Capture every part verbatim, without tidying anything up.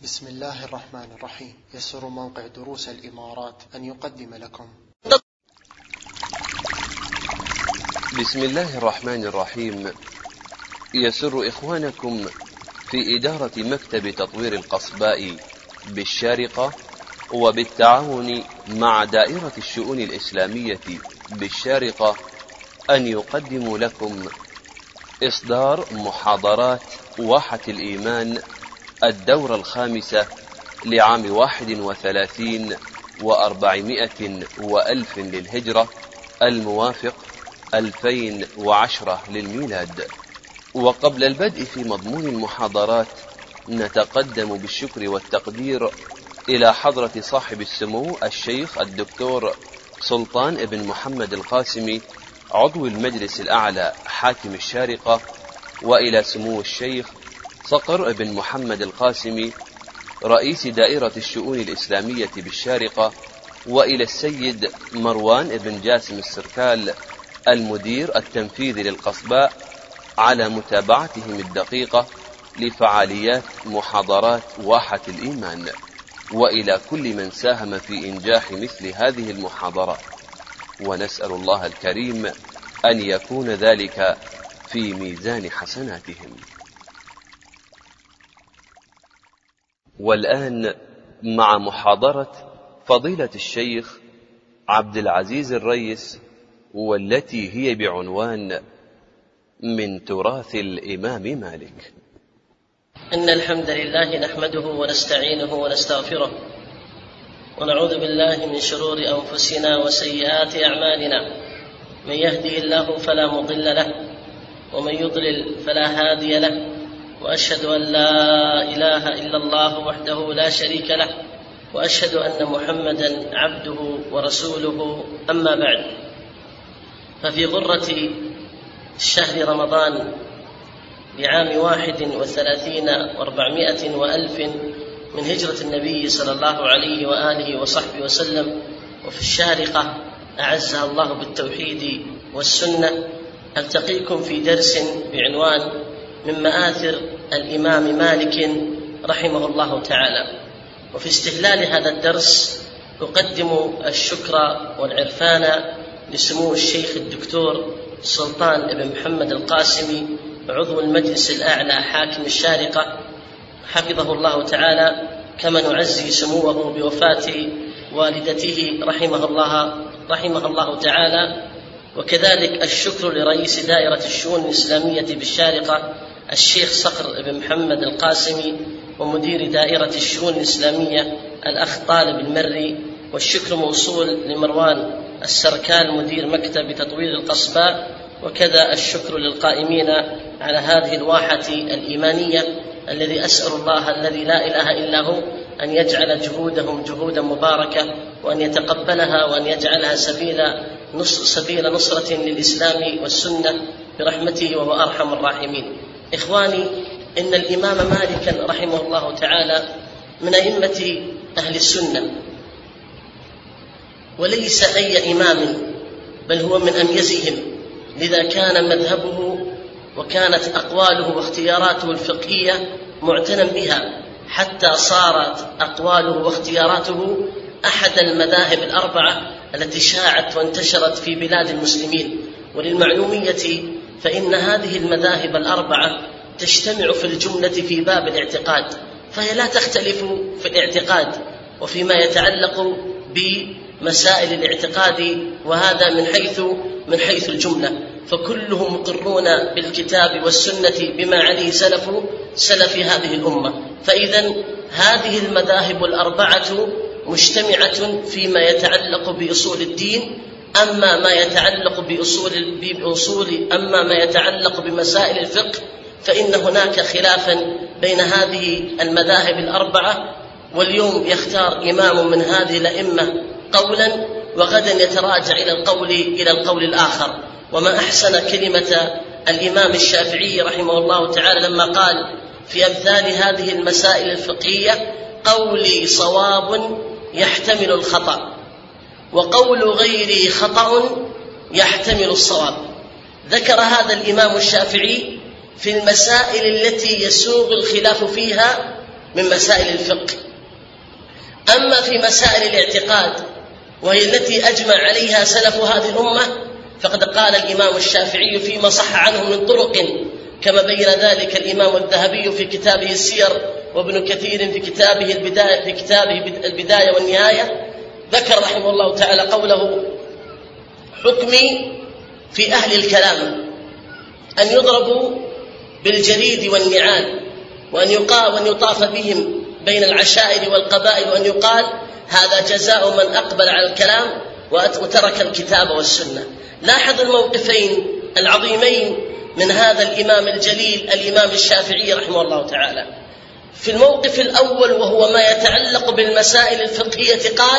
بسم الله الرحمن الرحيم. يسر موقع دروس الإمارات أن يقدم لكم. بسم الله الرحمن الرحيم. يسر إخوانكم في إدارة مكتب تطوير القصباء بالشارقة وبالتعاون مع دائرة الشؤون الإسلامية بالشارقة أن يقدموا لكم إصدار محاضرات واحة الإيمان الدورة الخامسة لعام واحد وثلاثين وأربعمائة وألف للهجرة الموافق ألفين وعشرة للميلاد. وقبل البدء في مضمون المحاضرات نتقدم بالشكر والتقدير إلى حضرة صاحب السمو الشيخ الدكتور سلطان ابن محمد القاسمي عضو المجلس الأعلى حاكم الشارقة، وإلى سمو الشيخ صقر ابن محمد القاسمي رئيس دائرة الشؤون الإسلامية بالشارقة، وإلى السيد مروان ابن جاسم السركال المدير التنفيذي للقصباء على متابعتهم الدقيقة لفعاليات محاضرات واحة الإيمان، وإلى كل من ساهم في إنجاح مثل هذه المحاضرات، ونسأل الله الكريم أن يكون ذلك في ميزان حسناتهم. والآن مع محاضرة فضيلة الشيخ عبد العزيز الريس، والتي هي بعنوان من تراث الإمام مالك. إن الحمد لله نحمده ونستعينه ونستغفره، ونعوذ بالله من شرور أنفسنا وسيئات أعمالنا. من يهدي الله فلا مضل له، ومن يضلل فلا هادي له، وأشهد أن لا إله إلا الله وحده لا شريك له، وأشهد أن محمدا عبده ورسوله. أما بعد، ففي غرة شهر رمضان لعام واحد وثلاثين وأربعمائة وألف من هجرة النبي صلى الله عليه وآله وصحبه وسلم، وفي الشارقة أعزها الله بالتوحيد والسنة، ألتقيكم في درس بعنوان من مآثر الإمام مالك رحمه الله تعالى. وفي استهلال هذا الدرس أقدم الشكر والعرفان لسمو الشيخ الدكتور سلطان ابن محمد القاسمي عضو المجلس الأعلى حاكم الشارقة حفظه الله تعالى، كما نعزي سموه بوفاة والدته رحمه الله رحمه الله تعالى. وكذلك الشكر لرئيس دائرة الشؤون الإسلامية بالشارقة الشيخ صقر بن محمد القاسمي، ومدير دائرة الشؤون الإسلامية الأخ طالب المري. والشكر موصول لمروان السركال مدير مكتب تطوير القصباء. وكذا الشكر للقائمين على هذه الواحة الإيمانية، الذي أسأل الله الذي لا إله إلا هو أن يجعل جهودهم جهودا مباركة، وأن يتقبلها، وأن يجعلها سبيل نصر سبيل نصرة للإسلام والسنة برحمته وهو أرحم الراحمين. إخواني، إن الإمام مالك رحمه الله تعالى من أئمة أهل السنة، وليس أي إمام، بل هو من أميزهم، لذا كان مذهبه وكانت أقواله واختياراته الفقهية معتنى بها، حتى صارت أقواله واختياراته أحد المذاهب الأربعة التي شاعت وانتشرت في بلاد المسلمين. وللمعلومية فإن هذه المذاهب الأربعة تجتمع في الجملة في باب الاعتقاد، فهي لا تختلف في الاعتقاد وفيما يتعلق بمسائل الاعتقاد، وهذا من حيث من حيث الجملة، فكلهم مقرون بالكتاب والسنة بما عليه سلف سلف هذه الأمة. فإذا هذه المذاهب الأربعة مجتمعة فيما يتعلق بأصول الدين. أما ما يتعلق بأصول بأصول أما ما يتعلق بمسائل الفقه فإن هناك خلافا بين هذه المذاهب الأربعة، واليوم يختار إمام من هذه الأئمة قولا، وغدا يتراجع إلى القول إلى القول الآخر. وما أحسن كلمة الإمام الشافعي رحمه الله تعالى لما قال في أمثال هذه المسائل الفقهية: قولي صواب يحتمل الخطأ، وقول غيري خطأ يحتمل الصواب. ذكر هذا الإمام الشافعي في المسائل التي يسوغ الخلاف فيها من مسائل الفقه. أما في مسائل الاعتقاد وهي التي أجمع عليها سلف هذه الأمة فقد قال الإمام الشافعي فيما صح عنه من طرق كما بين ذلك الإمام الذهبي في كتابه السير وابن كثير في كتابه البداية, في كتابه البداية والنهاية، ذكر رحمه الله تعالى قوله: حكمي في أهل الكلام أن يضربوا بالجريد والنعال وأن يقال وأن يطاف بهم بين العشائر والقبائل وأن يقال هذا جزاء من أقبل على الكلام وترك الكتاب والسنة. لاحظ الموقفين العظيمين من هذا الإمام الجليل الإمام الشافعي رحمه الله تعالى. في الموقف الأول وهو ما يتعلق بالمسائل الفقهية قال: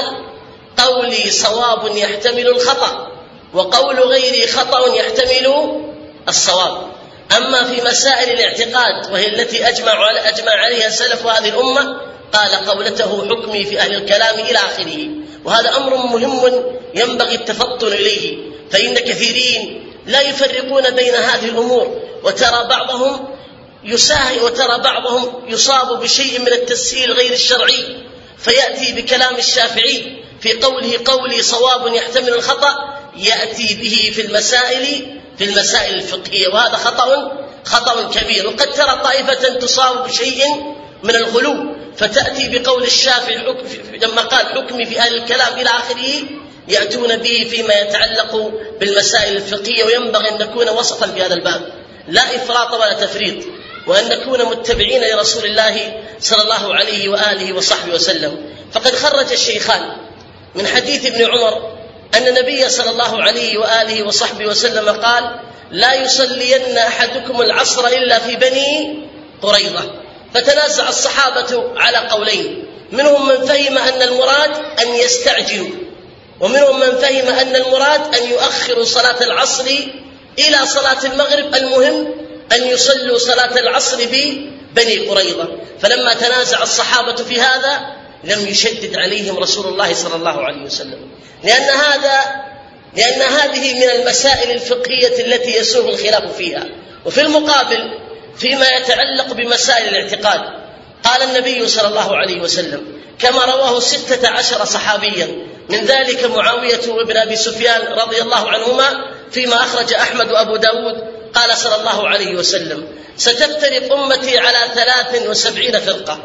قولي صواب يحتمل الخطأ وقول غيري خطأ يحتمل الصواب. أما في مسائل الاعتقاد وهي التي أجمع, على أجمع عليها سلف هذه الأمة قال قولته: حكمي في أهل الكلام إلى آخره. وهذا أمر مهم ينبغي التفطن إليه، فإن كثيرين لا يفرقون بين هذه الأمور، وترى بعضهم يساهي وترى بعضهم يصاب بشيء من التسهيل غير الشرعي، فيأتي بكلام الشافعي في قوله: قولي صواب يحتمل الخطأ، يأتي به في المسائل في المسائل الفقهية، وهذا خطأ خطأ كبير. وقد ترى طائفة تصاب بشيء من الغلو فتأتي بقول الشافعي لما قال: حكمي في أهل الكلام إلى آخره، يأتون به فيما يتعلق بالمسائل الفقهية. وينبغي أن نكون وسطا في هذا الباب، لا إفراط ولا تفريط، وأن نكون متبعين لرسول الله صلى الله عليه وآله وصحبه وسلم. فقد خرج الشيخان من حديث ابن عمر أن النبي صلى الله عليه وآله وصحبه وسلم قال: لا يصلين أحدكم العصر إلا في بني قريظة. فتنازع الصحابة على قولين، منهم من فهم أن المراد أن يستعجلوا، ومنهم من فهم أن المراد أن يؤخروا صلاة العصر إلى صلاة المغرب، المهم أن يصلوا صلاة العصر ببني قريظة. فلما تنازع الصحابة في هذا لم يشدد عليهم رسول الله صلى الله عليه وسلم، لأن هذا لأن هذه من المسائل الفقهية التي يسوغ الخلاف فيها. وفي المقابل فيما يتعلق بمسائل الاعتقاد قال النبي صلى الله عليه وسلم كما رواه ستة عشر صحابيا، من ذلك معاوية وابن أبي سفيان رضي الله عنهما فيما أخرج أحمد وأبو داود، قال صلى الله عليه وسلم: ستفترق أمتي على ثلاث وسبعين فرقة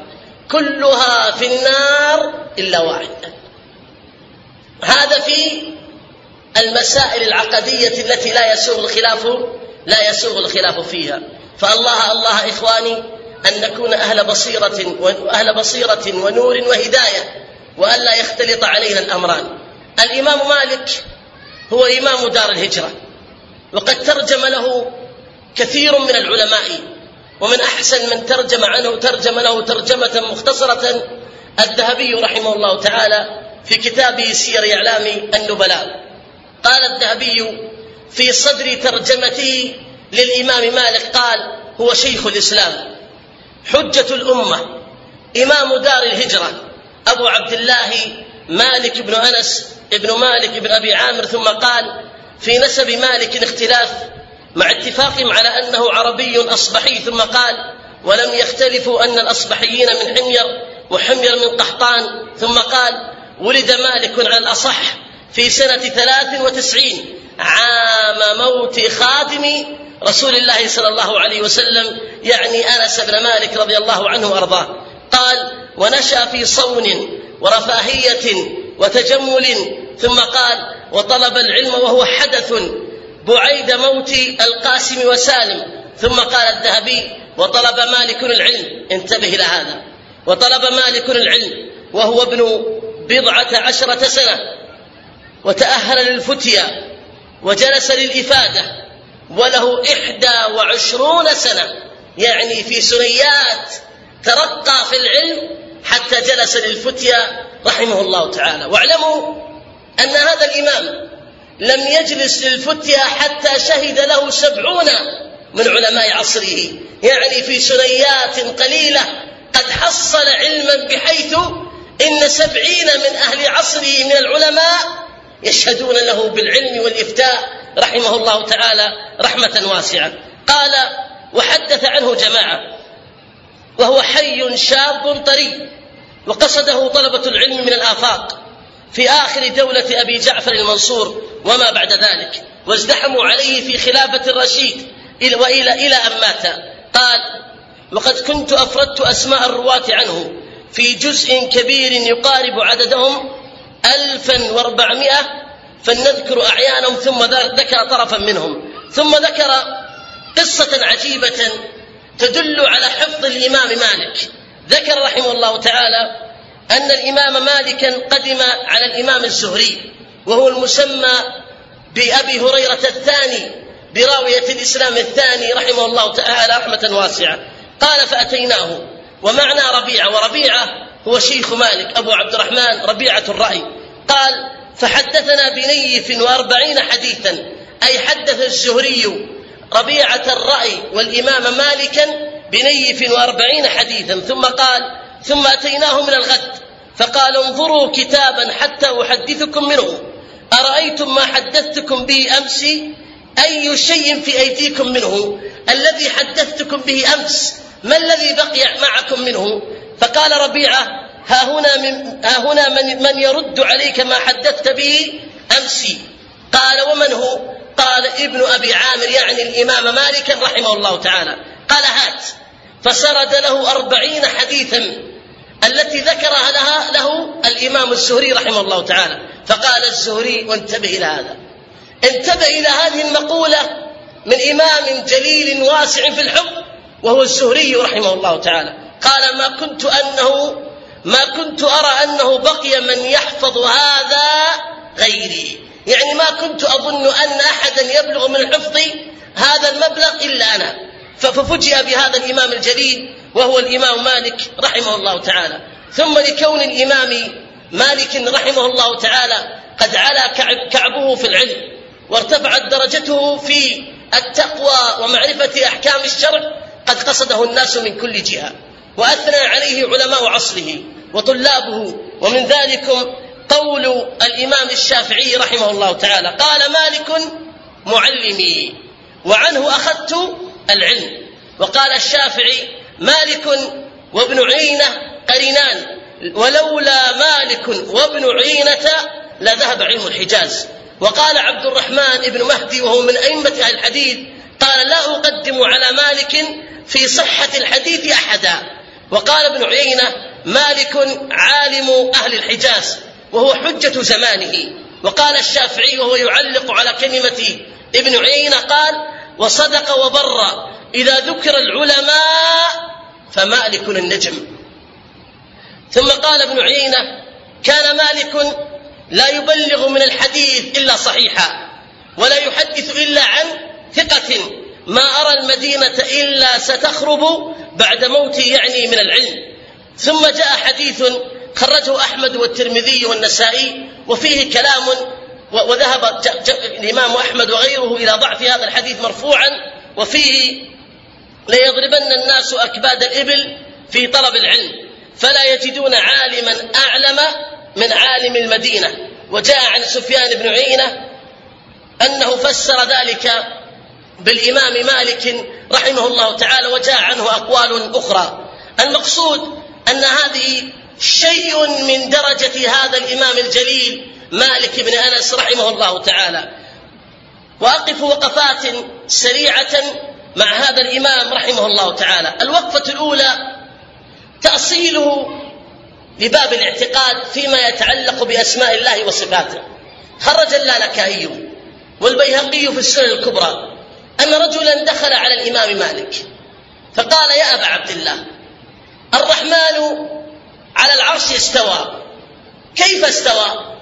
كلها في النار إلا واحدة. هذا في المسائل العقدية التي لا يسوغ الخلاف لا يسوغ الخلاف فيها. فالله الله إخواني أن نكون أهل بصيرة وأهل بصيرة ونور وهداية، وأن لا يختلط علينا الأمران. الإمام مالك هو إمام دار الهجرة، وقد ترجم له كثير من العلماء، ومن أحسن من ترجم عنه ترجم له ترجمة مختصرة الذهبي رحمه الله تعالى في كتابه سير أعلام النبلاء. قال الذهبي في صدر ترجمته للإمام مالك قال: هو شيخ الإسلام، حجة الأمة، إمام دار الهجرة، أبو عبد الله مالك بن أنس ابن مالك بن أبي عامر. ثم قال: في نسب مالك اختلاف مع اتفاقهم على أنه عربي أصبحي. ثم قال: ولم يختلفوا أن الأصبحيين من حمير وحمير من قحطان. ثم قال: ولد مالك على الأصح في سنة ثلاث وتسعين عام موت خادم رسول الله صلى الله عليه وسلم، يعني أنس بن مالك رضي الله عنه وأرضاه. قال: ونشأ في صون ورفاهية وتجمل. ثم قال: وطلب العلم وهو حدث بعيد موت القاسم وسالم. ثم قال الذهبي: وطلب مالك العلم، انتبه إلى هذا، وطلب مالك العلم وهو ابن بضعة عشرة سنة، وتأهل للفتيا وجلس للإفادة، وله إحدى وعشرون سنة، يعني في سنيات ترقى في العلم حتى جلس للفتيا رحمه الله تعالى. واعلموا أن هذا الإمام لم يجلس للفتيا حتى شهد له سبعون من علماء عصره، يعني في سنيات قليلة قد حصل علما بحيث إن سبعين من أهل عصره من العلماء يشهدون له بالعلم والإفتاء رحمه الله تعالى رحمة واسعة. قال: وحدث عنه جماعة، وهو حي شاب طري، وقصده طلبة العلم من الآفاق في آخر دولة أبي جعفر المنصور وما بعد ذلك، وازدحموا عليه في خلافة الرشيد وإلى إلى أن مات. قال: وقد كنت أفردت أسماء الرواة عنه في جزء كبير يقارب عددهم ألفا وأربعمائة، فلنذكر أعيانهم ثم ذكر طرفا منهم. ثم ذكر قصة عجيبة تدل على حفظ الإمام مالك. ذكر رحمه الله تعالى أن الإمام مالكا قدم على الإمام الزهري، وهو المسمى بأبي هريرة الثاني براوية الإسلام الثاني رحمه الله تعالى رحمة واسعة. قال: فأتيناه ومعنى ربيعة، وربيعة هو شيخ مالك أبو عبد الرحمن ربيعة الرأي. قال: فحدثنا بنيف وأربعين حديثا، أي حدث الزهري ربيعة الرأي والإمام مالكا بنيف وأربعين حديثا. ثم قال: ثم أتيناه من الغد فقال: انظروا كتابا حتى أحدثكم منه، أرأيتم ما حدثتكم به أمس؟ أي شيء في أيديكم منه الذي حدثتكم به أمس؟ ما الذي بقي معكم منه؟ فقال ربيعة: ها هنا من, ها هنا من, من يرد عليك ما حدثت به أمس. قال: ومن هو؟ قال: ابن أبي عامر، يعني الإمام مالك رحمه الله تعالى. قال: هات. فسرد له أربعين حديثا التي ذكرها لها له الإمام الزهري رحمه الله تعالى. فقال الزهري: وانتبه إلى هذا، انتبه إلى هذه المقولة من إمام جليل واسع في الحب وهو الزهري رحمه الله تعالى. قال: ما كنت أنه ما كنت أرى أنه بقي من يحفظ هذا غيري، يعني ما كنت أظن أن أحدا يبلغ من الحفظ هذا المبلغ إلا أنا. ففجئ بهذا الإمام الجليل وهو الإمام مالك رحمه الله تعالى. ثم لكون الإمام مالك رحمه الله تعالى قد علا كعبه في العلم وارتفعت درجته في التقوى ومعرفة أحكام الشرع، قد قصده الناس من كل جهة، وأثنى عليه علماء عصره وطلابه. ومن ذلكم قول الإمام الشافعي رحمه الله تعالى: قال مالك معلمي وعنه أخذت العلم. وقال الشافعي: مالك وابن عيينة قرينان، ولولا مالك وابن عيينة لذهب علم الحجاز. وقال عبد الرحمن ابن مهدي وهو من أئمة أهل الحديث: قال: لا أقدم على مالك في صحة الحديث أحدا. وقال ابن عيينة: مالك عالم أهل الحجاز وهو حجة زمانه. وقال الشافعي وهو يعلق على كلمة ابن عيينة: قال: وصدق وبر إذا ذكر العلماء فمالك النجم. ثم قال ابن عيينة: كان مالك لا يبلغ من الحديث إلا صحيحا، ولا يحدث إلا عن ثقة، ما أرى المدينة إلا ستخرب بعد موته، يعني من العلم. ثم جاء حديث خرجه أحمد والترمذي والنسائي وفيه كلام، وذهب الإمام أحمد وغيره إلى ضعف هذا الحديث مرفوعا، وفيه: ليضربن الناس أكباد الإبل في طلب العلم فلا يجدون عالما أعلم من عالم المدينة. وجاء عن سفيان بن عيينة أنه فسر ذلك بالإمام مالك رحمه الله تعالى، وجاء عنه أقوال أخرى. المقصود أن هذه شيء من درجة هذا الإمام الجليل مالك بن أنس رحمه الله تعالى. وأقف وقفات سريعة مع هذا الإمام رحمه الله تعالى. الوقفة الأولى تأصيله لباب الاعتقاد فيما يتعلق بأسماء الله وصفاته. خرج اللالكائي والبيهقي في السنن الكبرى أن رجلا دخل على الإمام مالك فقال: يا أبا عبد الله، الرحمن على العرش استوى، كيف استوى؟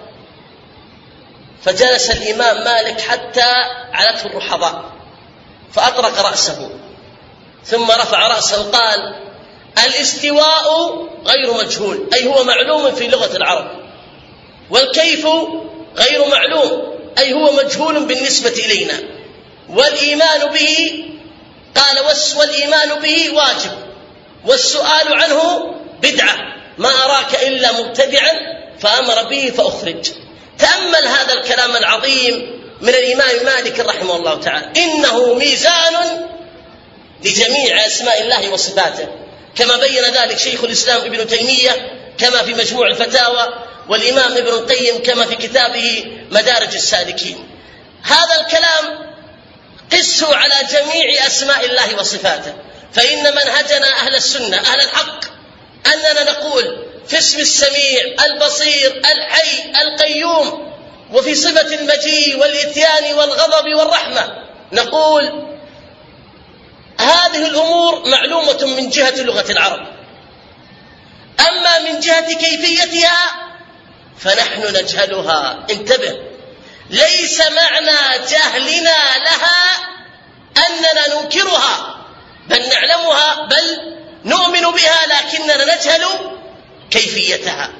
فجلس الإمام مالك حتى علته الرحضاء فأطرق رأسه، ثم رفع رأسه قال: الاستواء غير مجهول، أي هو معلوم في لغة العرب، والكيف غير معلوم، أي هو مجهول بالنسبة إلينا، والإيمان به قال والإيمان به واجب، والسؤال عنه بدعة، ما أراك إلا مبتدعا فأمر به فأخرج. تأمل هذا الكلام العظيم من الإمام مالك رحمه الله تعالى، إنه ميزان لجميع أسماء الله وصفاته. كما بين ذلك شيخ الإسلام ابن تيمية كما في مجموع الفتاوى، والإمام ابن القيم كما في كتابه مدارج السالكين. هذا الكلام قسه على جميع أسماء الله وصفاته، فإن منهجنا أهل السنة أهل الحق أننا نقول في اسم السميع البصير الحي القيوم، وفي صفة المجيء والإتيان والغضب والرحمة نقول هذه الأمور معلومة من جهة لغة العرب، أما من جهة كيفيتها فنحن نجهلها. انتبه، ليس معنى جهلنا لها أننا ننكرها، بل نعلمها بل نؤمن بها، لكننا نجهل كيفيتها.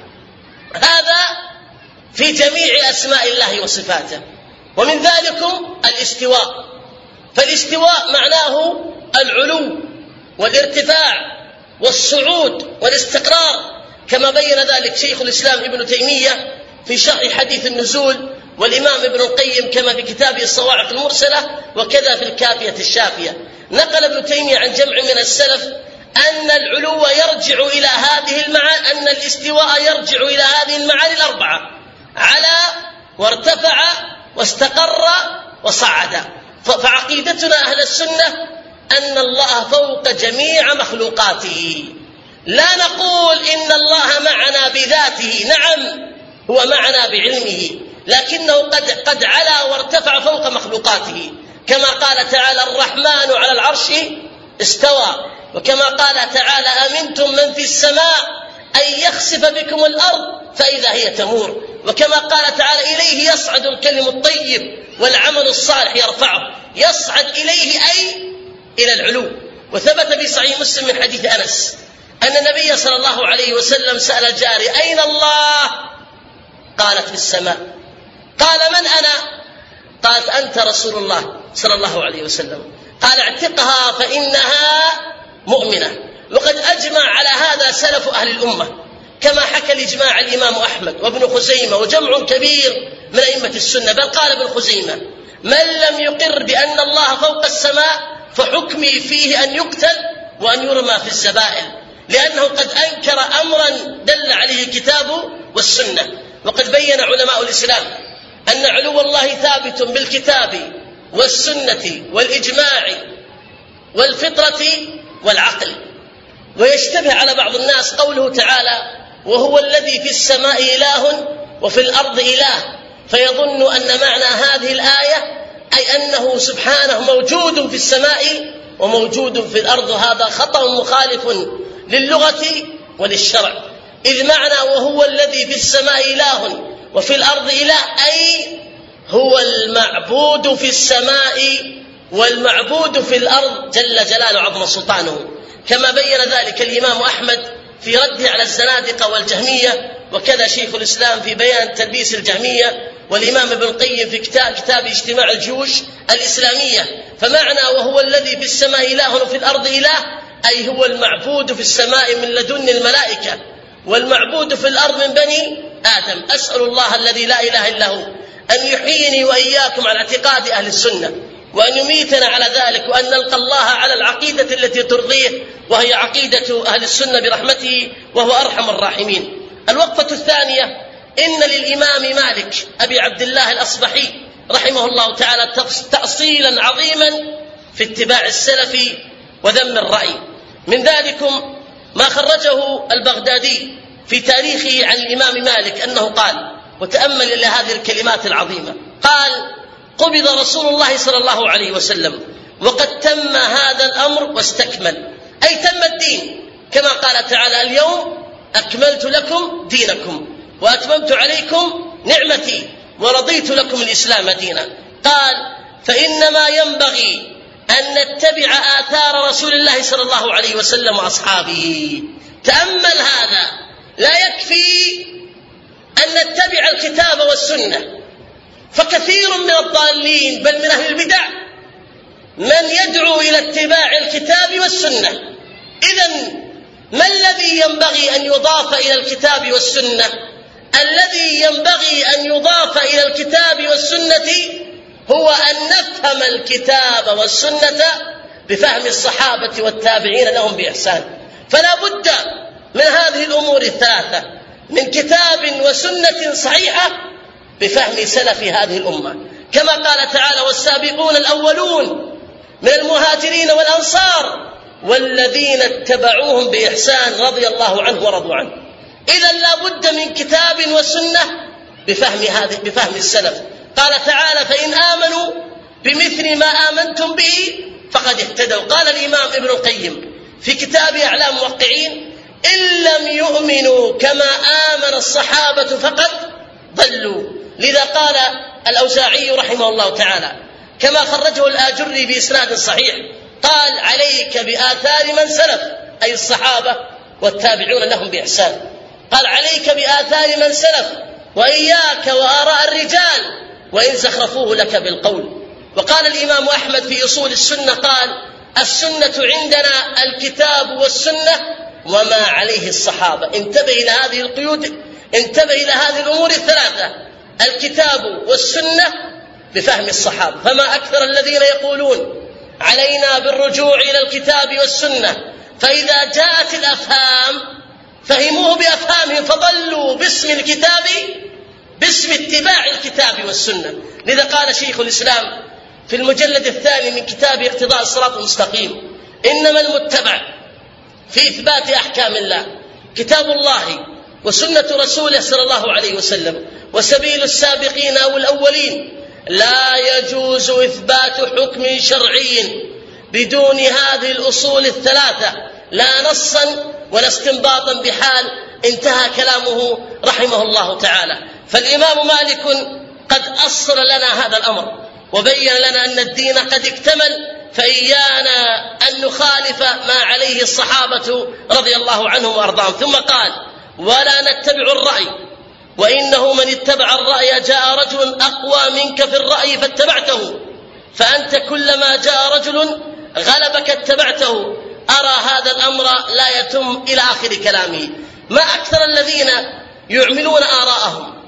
هذا في جميع أسماء الله وصفاته. ومن ذلكم الاستواء، فالاستواء معناه العلو والارتفاع والصعود والاستقرار، كما بين ذلك شيخ الإسلام ابن تيمية في شرح حديث النزول، والإمام ابن القيم كما في كتابه الصواعق المرسلة، وكذا في الكافية الشافية. نقل ابن تيمية عن جمع من السلف أن العلو يرجع إلى هذه المعاني، أن الاستواء يرجع إلى هذه المعاني الأربعة: على وارتفع واستقر وصعد. فعقيدتنا أهل السنة أن الله فوق جميع مخلوقاته، لا نقول إن الله معنا بذاته، نعم هو معنا بعلمه، لكنه قد, قد علا وارتفع فوق مخلوقاته، كما قال تعالى الرحمن على العرش استوى، وكما قال تعالى أمنتم من في السماء أن يخسف بكم الأرض فإذا هي تمور، وكما قال تعالى إليه يصعد الكلم الطيب والعمل الصالح يرفعه، يصعد إليه أي إلى العلو. وثبت في صحيح مسلم من حديث أنس أن النبي صلى الله عليه وسلم سأل الجارية أين الله؟ قالت في السماء. قال من أنا؟ قالت أنت رسول الله صلى الله عليه وسلم. قال اعتقها فإنها مؤمنة. وقد أجمع على هذا سلف أهل الأمة، كما حكى الإجماع الإمام أحمد وابن خزيمة وجمع كبير من أئمة السنة. بل قال ابن خزيمة من لم يقر بأن الله فوق السماء فحكمي فيه أن يقتل وأن يرمى في الزبائن، لأنه قد أنكر أمرا دل عليه الكتاب والسنة. وقد بين علماء الإسلام أن علو الله ثابت بالكتاب والسنة والإجماع والفطرة والعقل. ويشتبه على بعض الناس قوله تعالى وهو الذي في السماء إله وفي الأرض إله، فيظن أن معنى هذه الآية أي أنه سبحانه موجود في السماء وموجود في الأرض. هذا خطأ مخالف للغة وللشرع، إذ معنى وهو الذي في السماء إله وفي الأرض إله أي هو المعبود في السماء والمعبود في الأرض جل جلاله عظم سلطانه، كما بين ذلك الإمام أحمد في رده على الزنادقة والجهمية، وكذا شيخ الإسلام في بيان تلبيس الجهمية، والإمام ابن القيم في كتاب, كتاب اجتماع الجيوش الإسلامية. فمعنى وهو الذي في السماء إله وفي الأرض إله أي هو المعبود في السماء من لدن الملائكة والمعبود في الأرض من بني آدم. أسأل الله الذي لا إله إلا هو أن يحييني وإياكم على اعتقاد أهل السنة، وأن يميتنا على ذلك، وأن نلقى الله على العقيدة التي ترضيه، وهي عقيدة أهل السنة برحمته، وهو أرحم الراحمين. الوقفة الثانية: إن للإمام مالك أبي عبد الله الأصبحي رحمه الله تعالى تأصيلا عظيما في اتباع السلف وذم الرأي. من ذلكم ما خرجه البغدادي في تاريخه عن الإمام مالك أنه قال، وتأمل إلى هذه الكلمات العظيمة، قال: قبض رسول الله صلى الله عليه وسلم وقد تم هذا الأمر واستكمل، أي تم الدين، كما قال تعالى: اليوم أكملت لكم دينكم وأتممت عليكم نعمتي ورضيت لكم الإسلام دينا. قال: فإنما ينبغي أن نتبع آثار رسول الله صلى الله عليه وسلم وأصحابه. تأمل هذا، لا يكفي أن نتبع الكتاب والسنة، فكثير من الضالين بل من أهل البدع من يدعو إلى اتباع الكتاب والسنة. إذن ما الذي ينبغي أن يضاف إلى الكتاب والسنة؟ الذي ينبغي أن يضاف إلى الكتاب والسنة هو أن نفهم الكتاب والسنة بفهم الصحابة والتابعين لهم بإحسان. فلا بد من هذه الأمور الثلاثة، من كتاب وسنة صحيحة بفهم سلف هذه الأمة، كما قال تعالى: والسابقون الأولون من المهاجرين والأنصار والذين اتبعوهم بإحسان رضي الله عنه ورضوا عنه. إذن لا بد من كتاب وسنة بفهم هذه بفهم السلف. قال تعالى: فإن آمنوا بمثل ما آمنتم به فقد اهتدوا. قال الإمام ابن القيم في كتاب أعلام الموقعين: إن لم يؤمنوا كما آمن الصحابة فقد ضلوا. لذا قال الأوزاعي رحمه الله تعالى كما خرجه الآجري بإسناد صحيح، قال: عليك بآثار من سلف، أي الصحابة والتابعون لهم بإحسان. قال: عليك بآثار من سلف وإياك وآراء الرجال وإن زخرفوه لك بالقول. وقال الإمام أحمد في أصول السنة قال: السنة عندنا الكتاب والسنة وما عليه الصحابة. انتبه إلى هذه القيود، انتبه إلى هذه الأمور الثلاثة: الكتاب والسنة بفهم الصحابة. فما أكثر الذين يقولون علينا بالرجوع إلى الكتاب والسنة، فإذا جاءت الأفهام فهموه بأفهامهم فضلوا باسم الكتاب، باسم اتباع الكتاب والسنة. لذا قال شيخ الإسلام في المجلد الثاني من كتاب اقتضاء الصراط المستقيم: إنما المتبع في إثبات أحكام الله كتاب الله وسنة رسوله صلى الله عليه وسلم وسبيل السابقين أو الأولين. لا يجوز إثبات حكم شرعي بدون هذه الأصول الثلاثة، لا نصا ولا استنباطا بحال. انتهى كلامه رحمه الله تعالى. فالإمام مالك قد أصل لنا هذا الأمر وبين لنا أن الدين قد اكتمل، فإيانا أن نخالف ما عليه الصحابة رضي الله عنهم وأرضاهم. ثم قال: ولا نتبع الرأي، وإنه من اتبع الرأي جاء رجل أقوى منك في الرأي فاتبعته، فأنت كلما جاء رجل غلبك اتبعته. أرى هذا الأمر لا يتم إلى آخر كلامه. ما أكثر الذين يعملون آراءهم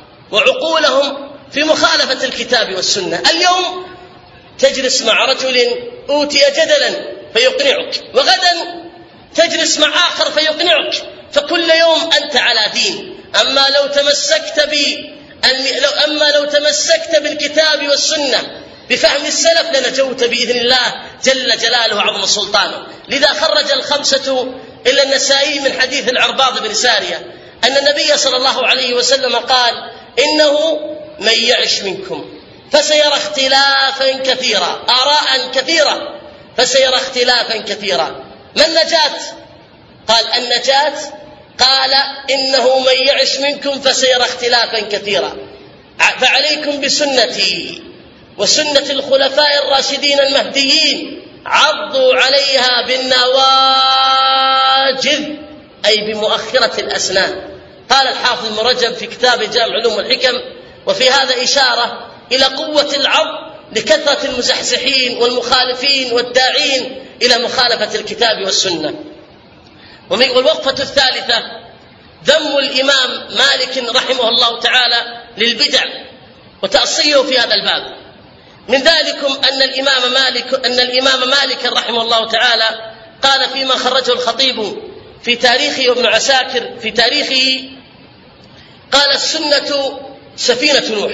وعقولهم في مخالفة الكتاب والسنة. اليوم تجلس مع رجل أوتي جدلا فيقنعك، وغدا تجلس مع آخر فيقنعك، فكل يوم أنت على دين. أما لو تمسكت ب أما لو تمسكت بالكتاب والسنة بفهم السلف لنجوت بإذن الله جل جلاله وعظم سلطانه. لذا خرج الخمسة إلا النسائي من حديث العرباض بن سارية أن النبي صلى الله عليه وسلم قال: إنه من يعش منكم فسيرى اختلافا كثيرا، آراء كثيرة، فسيرى اختلافا كثيرا. ما النجاة؟ قال: النجاة قال: إنه من يعش منكم فسيرى اختلافا كثيرا، فعليكم بسنتي وسنة الخلفاء الراشدين المهديين، عضوا عليها بالنواجذ، أي بمؤخرة الأسنان. قال الحافظ ابن رجب في كتاب جامع علوم والحكم: وفي هذا إشارة إلى قوة العض لكثرة المزحزحين والمخالفين والداعين إلى مخالفة الكتاب والسنة. والوقفة الثالثة ذم الإمام مالك رحمه الله تعالى للبدع وتأصيله في هذا الباب. من ذلكم أن الإمام مالك أن الإمام مالك رحمه الله تعالى قال فيما خرجه الخطيب في تاريخه وابن عساكر في تاريخه، قال: السنة سفينة نوح،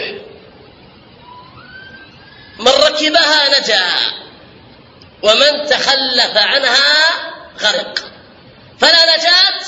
من ركبها نجا ومن تخلف عنها غرق، فلا نجاة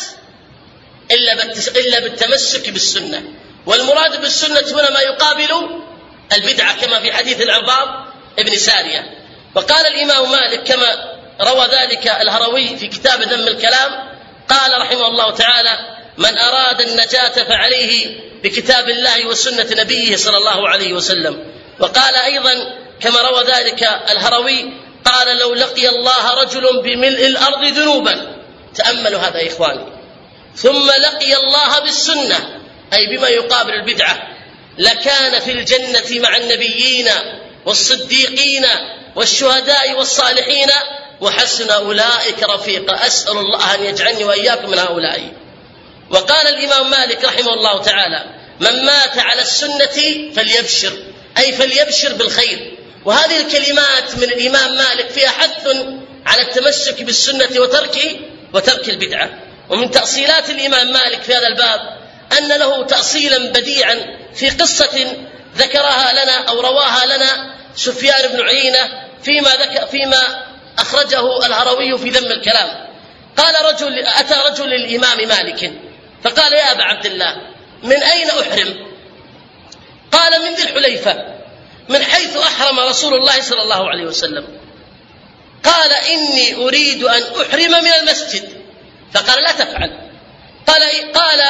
إلا بالتمسك بالسنة. والمراد بالسنة هنا ما يقابل البدعة كما في حديث العرباض ابن سارية. وقال الإمام مالك كما روى ذلك الهروي في كتاب ذم الكلام، قال رحمه الله تعالى: من أراد النجاة فعليه بكتاب الله وسنة نبيه صلى الله عليه وسلم. وقال أيضا كما روى ذلك الهروي، قال: لو لقي الله رجل بملء الأرض ذنوبا، تأملوا هذا يا إخواني، ثم لقي الله بالسنة أي بما يقابل البدعة، لكان في الجنة مع النبيين والصديقين والشهداء والصالحين وحسن أولئك رفيقا. أسأل الله أن يجعلني وإياكم من هؤلاء. وقال الإمام مالك رحمه الله تعالى: من مات على السنة فليبشر، أي فليبشر بالخير. وهذه الكلمات من الإمام مالك فيها حث على التمسك بالسنة وترك وترك البدعة. ومن تأصيلات الإمام مالك في هذا الباب أن له تأصيلا بديعا في قصة ذكرها لنا أو رواها لنا سفيان بن عيينة فيما, ذكر فيما أخرجه الهروي في ذم الكلام. قال رجل أتى رجل للإمام مالك فقال: يا أبا عبد الله، من أين أحرم؟ قال: من ذي الحليفة، من حيث أحرم رسول الله صلى الله عليه وسلم. قال: إني أريد أن أحرم من المسجد. فقال: لا تفعل. قال قال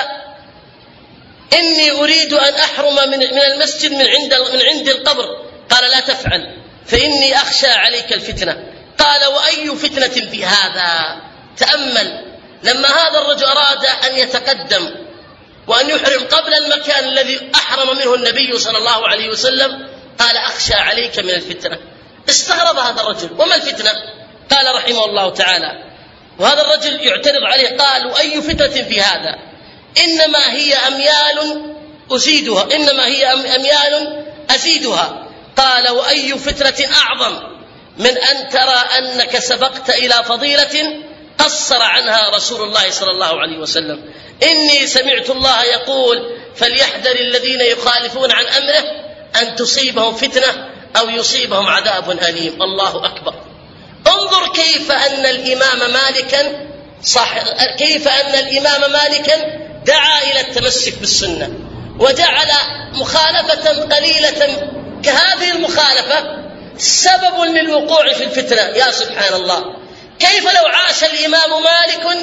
إني أريد أن أحرم من من المسجد من عند من عند القبر. قال: لا تفعل فإني أخشى عليك الفتنة. قال: وأي فتنة في هذا؟ تأمل، لما هذا الرجل أراد أن يتقدم وأن يحرم قبل المكان الذي أحرم منه النبي صلى الله عليه وسلم، قال: أخشى عليك من الفتنة. استغرب هذا الرجل: وما الفتنة؟ قال رحمه الله تعالى، وهذا الرجل يعترض عليه، قال: وأي فتنة في هذا؟ إنما هي أميال أزيدها إنما هي أميال أزيدها. قال: وأي فتنة أعظم من أن ترى أنك سبقت إلى فضيلة قصر عنها رسول الله صلى الله عليه وسلم. إني سمعت الله يقول: فليحذر الذين يخالفون عن أمره أن تصيبهم فتنة أو يصيبهم عذاب أليم. الله أكبر. انظر كيف أن الإمام مالكا صح كيف أن الإمام مالكا دعا إلى التمسك بالسنة، وجعل مخالفة قليلة كهذه المخالفة سبب للوقوع في الفتنة. يا سبحان الله، كيف لو عاش الإمام مالك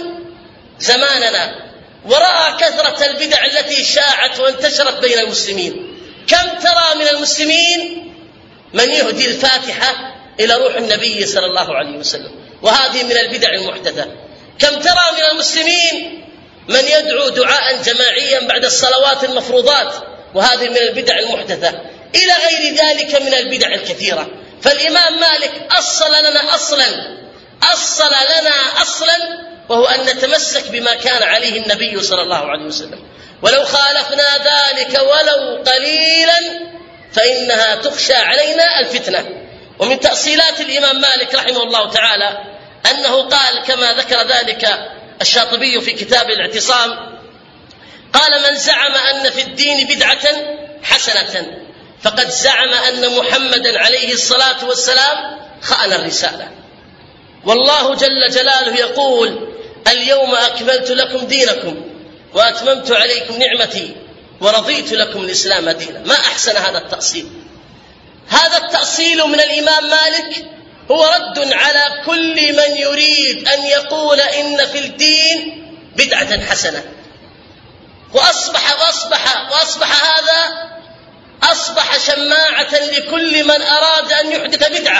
زماننا ورأى كثرة البدع التي شاعت وانتشرت بين المسلمين؟ كم ترى من المسلمين من يهدي الفاتحة إلى روح النبي صلى الله عليه وسلم، وهذه من البدع المحدثة. كم ترى من المسلمين من يدعو دعاء جماعيا بعد الصلوات المفروضات، وهذه من البدع المحدثة، إلى غير ذلك من البدع الكثيرة. فالإمام مالك أصل لنا أصلا أصل لنا أصلا وهو أن نتمسك بما كان عليه النبي صلى الله عليه وسلم، ولو خالفنا ذلك ولو قليلا فإنها تخشى علينا الفتنة. ومن تأصيلات الإمام مالك رحمه الله تعالى أنه قال كما ذكر ذلك الشاطبي في كتاب الاعتصام، قال: من زعم أن في الدين بدعة حسنة فقد زعم أن محمدا عليه الصلاة والسلام خان الرسالة. والله جل جلاله يقول: اليوم أكملت لكم دينكم وأتممت عليكم نعمتي ورضيت لكم الإسلام دينا. ما أحسن هذا التأصيل. هذا التأصيل من الإمام مالك هو رد على كل من يريد أن يقول إن في الدين بدعة حسنة. وأصبح وأصبح وأصبح هذا أصبح شماعة لكل من أراد أن يحدث بدعة،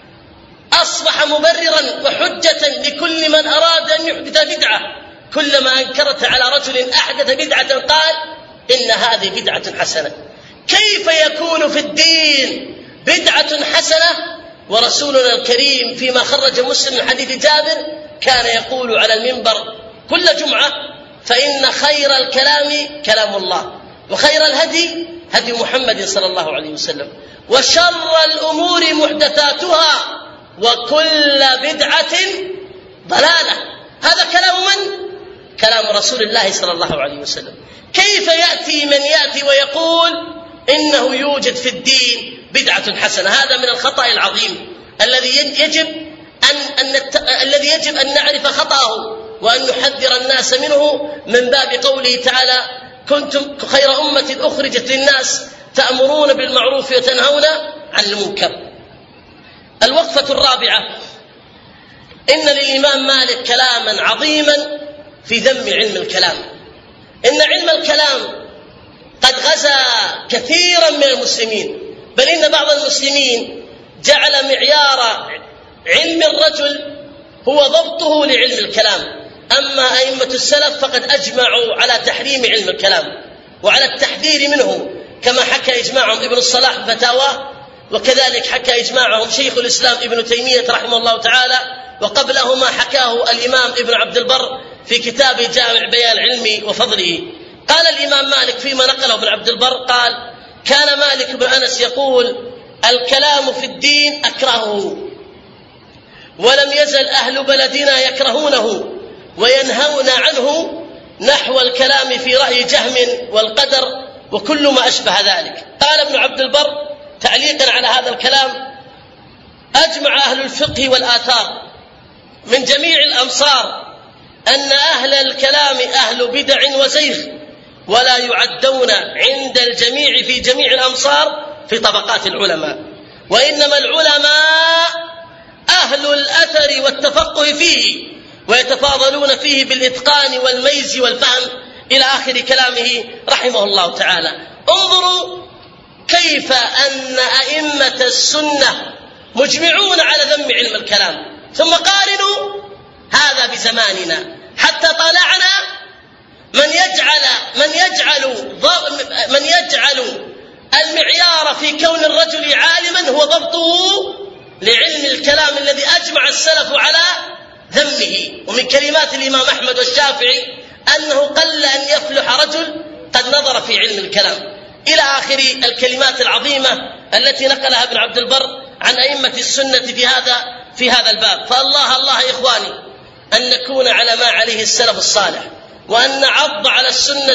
أصبح مبررا وحجة لكل من أراد أن يحدث بدعة. كلما أنكرت على رجل أحدث بدعة قال إن هذه بدعة حسنة. كيف يكون في الدين بدعة حسنة ورسولنا الكريم فيما خرج مسلم من حديث جابر كان يقول على المنبر كل جمعة: فإن خير الكلام كلام الله، وخير الهدي هدي محمد صلى الله عليه وسلم، وشر الأمور محدثاتها، وكل بدعة ضلالة. هذا كلام من؟ كلام رسول الله صلى الله عليه وسلم. كيف يأتي من يأتي ويقول إنه يوجد في الدين بدعة حسنة؟ هذا من الخطأ العظيم الذي يجب أن, أن الت... الذي يجب أن نعرف خطأه وأن نحذر الناس منه، من باب قوله تعالى: كنتم خير أمة أخرجت للناس تأمرون بالمعروف وتنهون عن المنكر. الوقفة الرابعة: إن للإمام مالك كلاما عظيما في ذم علم الكلام. إن علم الكلام قد غزا كثيرا من المسلمين، بل إن بعض المسلمين جعل معيار علم الرجل هو ضبطه لعلم الكلام. أما أئمة السلف فقد أجمعوا على تحريم علم الكلام وعلى التحذير منه، كما حكى إجماعهم ابن الصلاح بفتاواه، وكذلك حكى إجماعهم شيخ الإسلام ابن تيمية رحمه الله تعالى، وقبله ما حكاه الإمام ابن عبد البر في كتاب جامع بيان العلم وفضله. قال الإمام مالك فيما نقله ابن عبد البر قال: كان مالك بن أنس يقول: الكلام في الدين أكرهه، ولم يزل أهل بلدنا يكرهونه، وينهون عنه نحو الكلام في رأي جهم والقدر وكل ما أشبه ذلك. قال ابن عبد البر تعليقا على هذا الكلام: أجمع أهل الفقه والآثار من جميع الأمصار أن أهل الكلام أهل بدع وزيغ، ولا يعدون عند الجميع في جميع الأمصار في طبقات العلماء، وإنما العلماء أهل الأثر والتفقه فيه، ويتفاضلون فيه بالإتقان والميز والفهم، إلى آخر كلامه رحمه الله تعالى. انظروا كيف أن أئمة السنة مجمعون على ذم علم الكلام، ثم قارنوا هذا بزماننا حتى طالعنا من يجعل من يجعل من يجعل المعيار في كون الرجل عالما هو ضبطه لعلم الكلام الذي أجمع السلف على ذمه. ومن كلمات الإمام أحمد والشافعي أنه قل أن يفلح رجل قد نظر في علم الكلام، إلى آخر الكلمات العظيمة التي نقلها ابن عبد البر عن أئمة السنة في هذا في هذا الباب. فالله الله إخواني أن نكون على ما عليه السلف الصالح، وأن نعض على السنة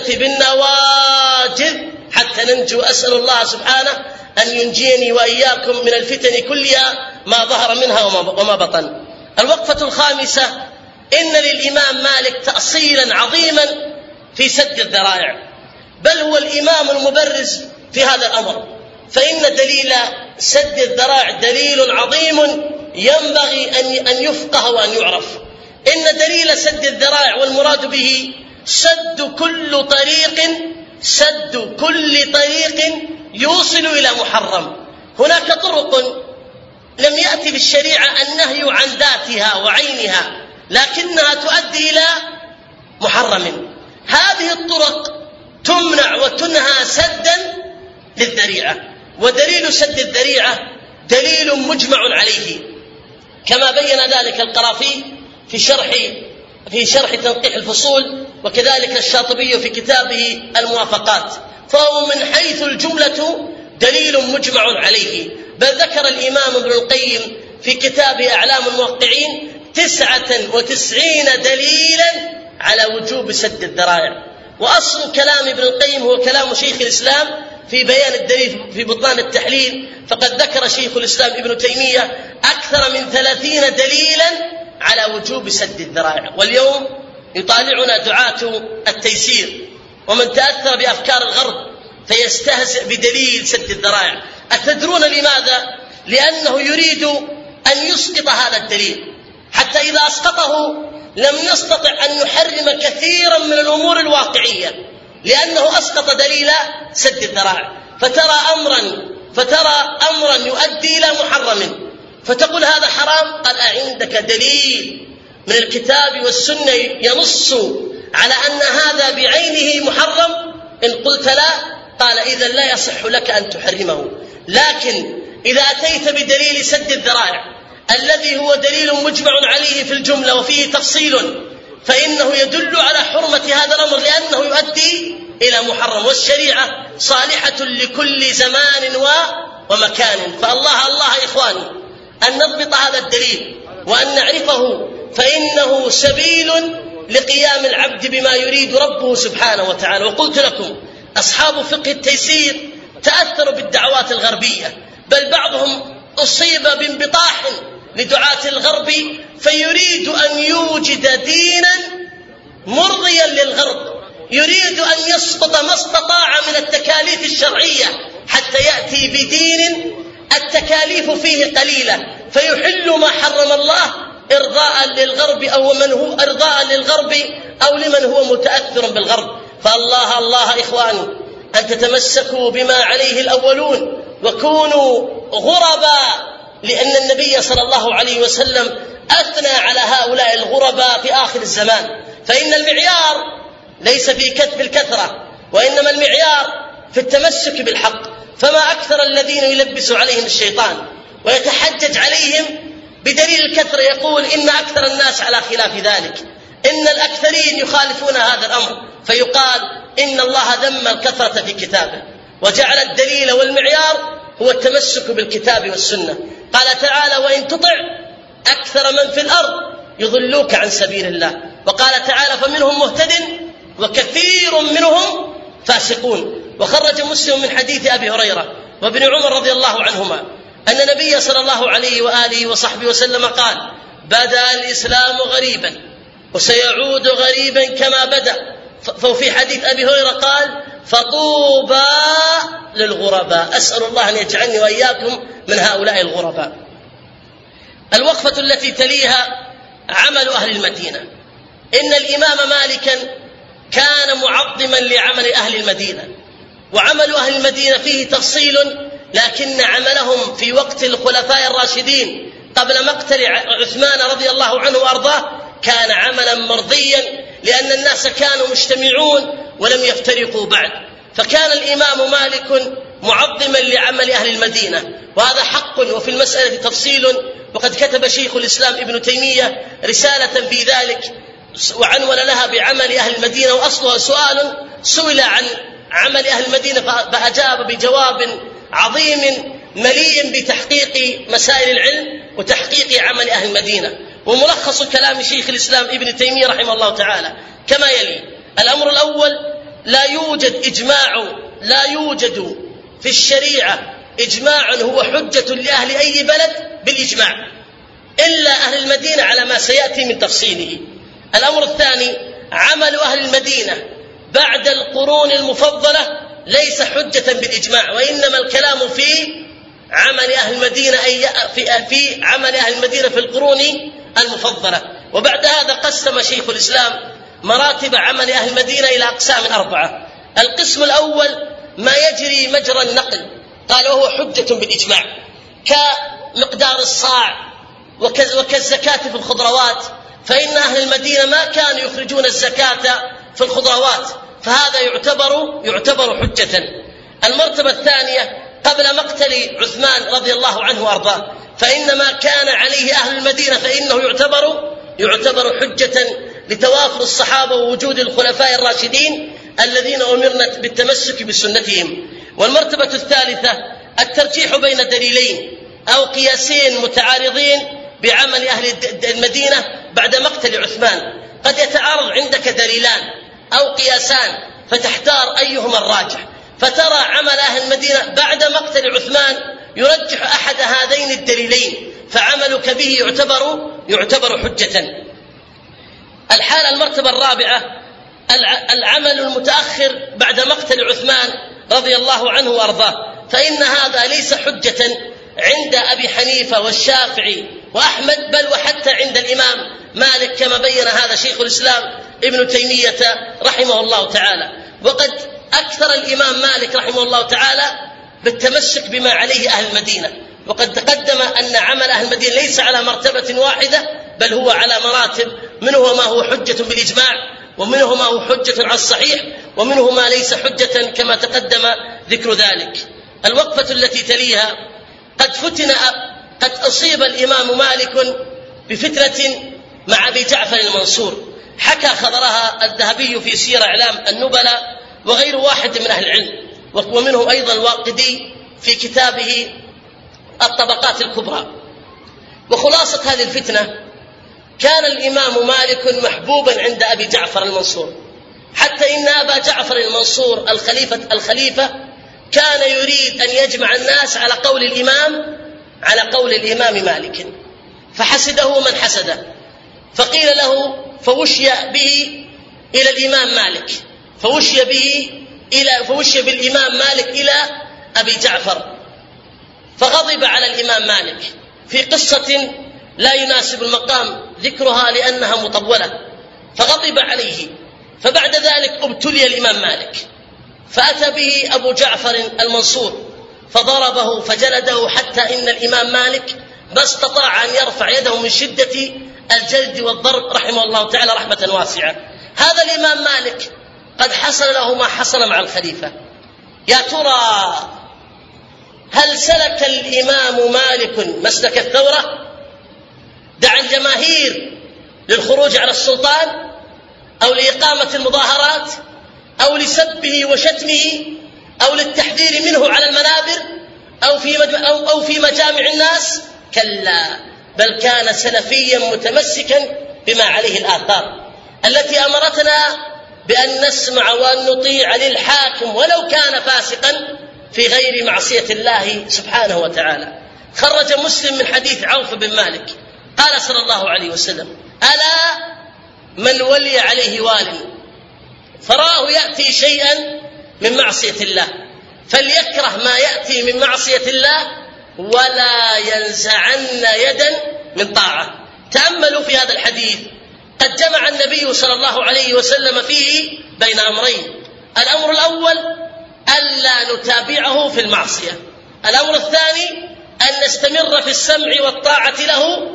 بالنواجذ حتى ننجو. أسأل الله سبحانه أن ينجيني وإياكم من الفتن كلها ما ظهر منها وما بطن. الوقفة الخامسة: إن للإمام مالك تأصيلا عظيما في سد الذرائع، بل هو الإمام المبرز في هذا الأمر، فإن دليل سد الذرائع دليل عظيم ينبغي أن يفقه وأن يعرف. إن دليل سد الذرائع والمراد به سد كل طريق سد كل طريق يوصل إلى محرم. هناك طرق لم يأتي بالشريعة النهي عن ذاتها وعينها، لكنها تؤدي إلى محرم. هذه الطرق تمنع وتنهى سدا للذريعة، ودليل سد الذريعة دليل مجمع عليه، كما بين ذلك القرافي في شرح في شرح تنقيح الفصول، وكذلك الشاطبي في كتابه الموافقات. فهو من حيث الجملة دليل مجمع عليه، بل ذكر الإمام ابن القيم في كتابه أعلام الموقعين تسعة وتسعين دليلا على وجوب سد الذرائع. وأصل كلام ابن القيم هو كلام شيخ الإسلام في بيان الدليل في بطلان التحليل، فقد ذكر شيخ الإسلام ابن تيمية أكثر من ثلاثين دليلا على وجوب سد الذرائع. واليوم يطالعنا دعاة التيسير ومن تأثر بأفكار الغرب فيستهزئ بدليل سد الذرائع. أتدرون لماذا؟ لأنه يريد أن يسقط هذا الدليل، حتى إذا أسقطه لم يستطع أن يحرم كثيرا من الأمور الواقعية، لأنه أسقط دليل سد الذرائع. فترى أمرا فترى أمرا يؤدي إلى محرم، فتقول هذا حرام، قال أعندك دليل من الكتاب والسنة ينص على أن هذا بعينه محرم؟ إن قلت لا، قال إذن لا يصح لك أن تحرمه. لكن إذا أتيت بدليل سد الذرائع الذي هو دليل مجمع عليه في الجملة وفيه تفصيل، فإنه يدل على حرمة هذا الأمر لأنه يؤدي إلى محرم. والشريعة صالحة لكل زمان ومكان. فالله الله إخواني أن نضبط هذا الدليل وأن نعرفه، فإنه سبيل لقيام العبد بما يريد ربه سبحانه وتعالى. وقلت لكم أصحاب فقه التيسير تأثروا بالدعوات الغربية، بل بعضهم أصيب بانبطاح لدعاة الغرب، فيريد أن يوجد دينا مرضيا للغرب، يريد أن يسقط ما استطاع من التكاليف الشرعية حتى يأتي بدين التكاليف فيه قليلة، فيحل ما حرم الله إرضاء للغرب أو من هو إرضاء للغرب أو لمن هو متأثر بالغرب. فالله الله إخواني أن تتمسكوا بما عليه الأولون وكونوا غرباء، لأن النبي صلى الله عليه وسلم أثنى على هؤلاء الغرباء في آخر الزمان. فإن المعيار ليس في كتب الكثرة، وإنما المعيار في التمسك بالحق. فما أكثر الذين يلبس عليهم الشيطان ويتحجج عليهم بدليل الكثرة، يقول إن أكثر الناس على خلاف ذلك، إن الأكثرين يخالفون هذا الأمر، فيقال إن الله ذم الكثرة في كتابه وجعل الدليل والمعيار هو التمسك بالكتاب والسنة. قال تعالى: وإن تطع أكثر من في الأرض يضلوك عن سبيل الله. وقال تعالى فمنهم مهتد وكثير منهم فاسقون. وخرج مسلم من حديث أبي هريرة وابن عمر رضي الله عنهما أن النبي صلى الله عليه وآله وصحبه وسلم قال بدأ الإسلام غريبا وسيعود غريبا كما بدأ. ففي حديث أبي هريرة قال فطوبى للغرباء. أسأل الله أن يجعلني وإياكم من هؤلاء الغرباء. الوقفة التي تليها عمل أهل المدينة. إن الإمام مالكا كان معظما لعمل أهل المدينة، وعمل أهل المدينة فيه تفصيل، لكن عملهم في وقت الخلفاء الراشدين قبل مقتل عثمان رضي الله عنه وأرضاه كان عملا مرضيا، لأن الناس كانوا مجتمعون ولم يفترقوا بعد. فكان الإمام مالك معظما لعمل أهل المدينة، وهذا حق، وفي المسألة تفصيل، وقد كتب شيخ الإسلام ابن تيمية رسالة في ذلك وعنون لها بعمل أهل المدينة، وأصلها سؤال سئل عن عمل أهل المدينة فأجاب بجواب عظيم مليء بتحقيق مسائل العلم وتحقيق عمل أهل المدينة. وملخص كلام شيخ الإسلام ابن تيمية رحمه الله تعالى كما يلي: الأمر الأول، لا يوجد إجماع لا يوجد في الشريعة إجماع هو حجة لأهل أي بلد بالإجماع إلا أهل المدينة على ما سيأتي من تفصيله. الأمر الثاني، عمل أهل المدينة بعد القرون المفضلة ليس حجة بالإجماع، وإنما الكلام في عمل أهل المدينة أي في, في عمل أهل المدينة في القرون المفضلة. وبعد هذا قسم شيخ الإسلام مراتب عمل أهل المدينة إلى أقسام أربعة. القسم الأول ما يجري مجرى النقل، قال وهو حجة بالإجماع، كمقدار الصاع وكالزكاة في الخضروات، فإن أهل المدينة ما كانوا يخرجون الزكاة في الخضروات، فهذا يعتبر يعتبر حجة. المرتبة الثانية قبل مقتل عثمان رضي الله عنه وأرضاه، فإن ما كان عليه أهل المدينة فإنه يعتبر يعتبر حجة لتوافر الصحابة ووجود الخلفاء الراشدين الذين أمرنا بالتمسك بسنتهم. والمرتبة الثالثة الترجيح بين دليلين أو قياسين متعارضين بعمل أهل المدينة بعد مقتل عثمان. قد يتعارض عندك دليلان أو قياسان فتحتار أيهما الراجح، فترى عمل أهل المدينة بعد مقتل عثمان يرجح أحد هذين الدليلين، فعملك به يعتبر يعتبر حجة. الحالة المرتبة الرابعة العمل المتأخر بعد مقتل عثمان رضي الله عنه وأرضاه، فإن هذا ليس حجة عند أبي حنيفة والشافعي وأحمد، بل وحتى عند الإمام مالك كما بين هذا شيخ الإسلام ابن تيمية رحمه الله تعالى. وقد أكثر الإمام مالك رحمه الله تعالى بالتمسك بما عليه أهل المدينة، وقد تقدم أن عمل أهل المدينة ليس على مرتبة واحدة بل هو على مراتب، منه ما هو حجة بالإجماع، ومنه ما هو حجة على الصحيح، ومنه ما ليس حجة كما تقدم ذكر ذلك. الوقفة التي تليها قد فتن قد أصيب الإمام مالك بفتنة مع أبي جعفر المنصور، حكى خبرها الذهبي في سير أعلام النبلاء وغير واحد من أهل العلم، ومنهم أيضا الواقدي في كتابه الطبقات الكبرى. وخلاصة هذه الفتنة، كان الإمام مالك محبوبا عند أبي جعفر المنصور، حتى إن أبا جعفر المنصور الخليفة الخليفة كان يريد أن يجمع الناس على قول الإمام على قول الإمام مالك، فحسده من حسده، فقيل له فوشي به إلى الإمام مالك فوشي به إلى فوشي بالإمام مالك إلى أبي جعفر، فغضب على الإمام مالك في قصة لا يناسب المقام ذكرها لأنها مطولة، فغضب عليه. فبعد ذلك ابتلي الإمام مالك، فأتى به أبو جعفر المنصور فضربه فجلده، حتى إن الإمام مالك ما استطاع أن يرفع يده من شدة الجلد والضرب رحمه الله تعالى رحمة واسعة. هذا الإمام مالك قد حصل له ما حصل مع الخليفة. يا ترى هل سلك الإمام مالك مسلك الثورة؟ دعا الجماهير للخروج على السلطان، أو لإقامة المظاهرات، أو لسبه وشتمه، أو للتحذير منه على المنابر، أو في أو أو في مجامع الناس؟ كلا، بل كان سلفيا متمسكا بما عليه الآثار. التي أمرتنا بأن نسمع وأن نطيع للحاكم ولو كان فاسقا في غير معصية الله سبحانه وتعالى. خرج مسلم من حديث عوف بن مالك قال صلى الله عليه وسلم: ألا من ولي عليه وال فراه يأتي شيئا من معصية الله فليكره ما يأتي من معصية الله ولا ينزعن يدا من طاعة. تأملوا في هذا الحديث، قد جمع النبي صلى الله عليه وسلم فيه بين أمرين: الأمر الأول ألا نتابعه في المعصية، الأمر الثاني أن نستمر في السمع والطاعة له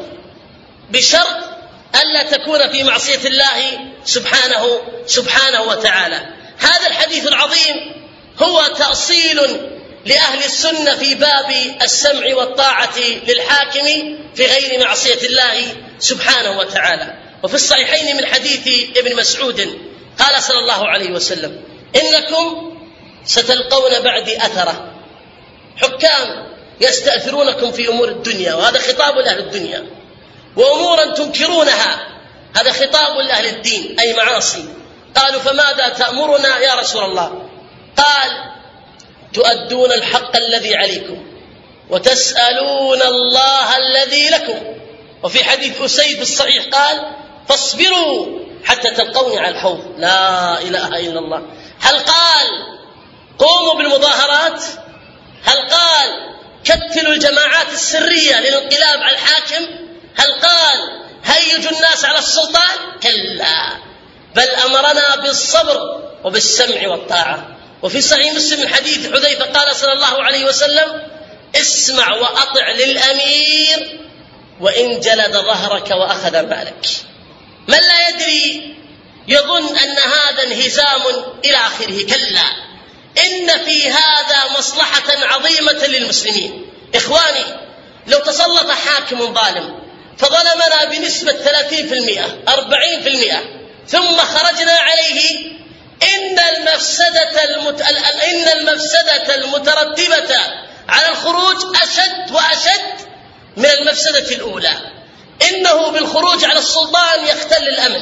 بشرط ألا تكون في معصية الله سبحانه سبحانه وتعالى. هذا الحديث العظيم هو تأصيل لأهل السنة في باب السمع والطاعة للحاكم في غير معصية الله سبحانه وتعالى. وفي الصحيحين من حديث ابن مسعود قال صلى الله عليه وسلم: إنكم ستلقون بعدي أثرة، حكام يستأثرونكم في أمور الدنيا، وهذا خطاب لأهل الدنيا، وأمورا تنكرونها، هذا خطاب لأهل الدين أي معاصي. قالوا: فماذا تأمرنا يا رسول الله؟ قال: تؤدون الحق الذي عليكم وتسألون الله الذي لكم. وفي حديث أسيد الصحيح قال: فاصبروا حتى تلقوني على الحوض. لا إله إلا الله. هل قال قوموا بالمظاهرات؟ هل قال كتلوا الجماعات السرية للانقلاب على الحاكم؟ هل قال هيجوا الناس على السلطان؟ كلا، بل أمرنا بالصبر وبالسمع والطاعة. وفي صحيح مسلم من حديث حذيفة قال صلى الله عليه وسلم: اسمع وأطع للأمير وإن جلد ظهرك وأخذ مالك. من لا يدري يظن أن هذا انهزام إلى آخره. كلا، إن في هذا مصلحة عظيمة للمسلمين. إخواني، لو تسلط حاكم ظالم فظلمنا بنسبة ثلاثين بالمئة أربعين بالمئة ثم خرجنا عليه، إن المفسدة, المت... إن المفسدة المترتبة على الخروج أشد وأشد من المفسدة الأولى. إنه بالخروج على السلطان يختل الأمن،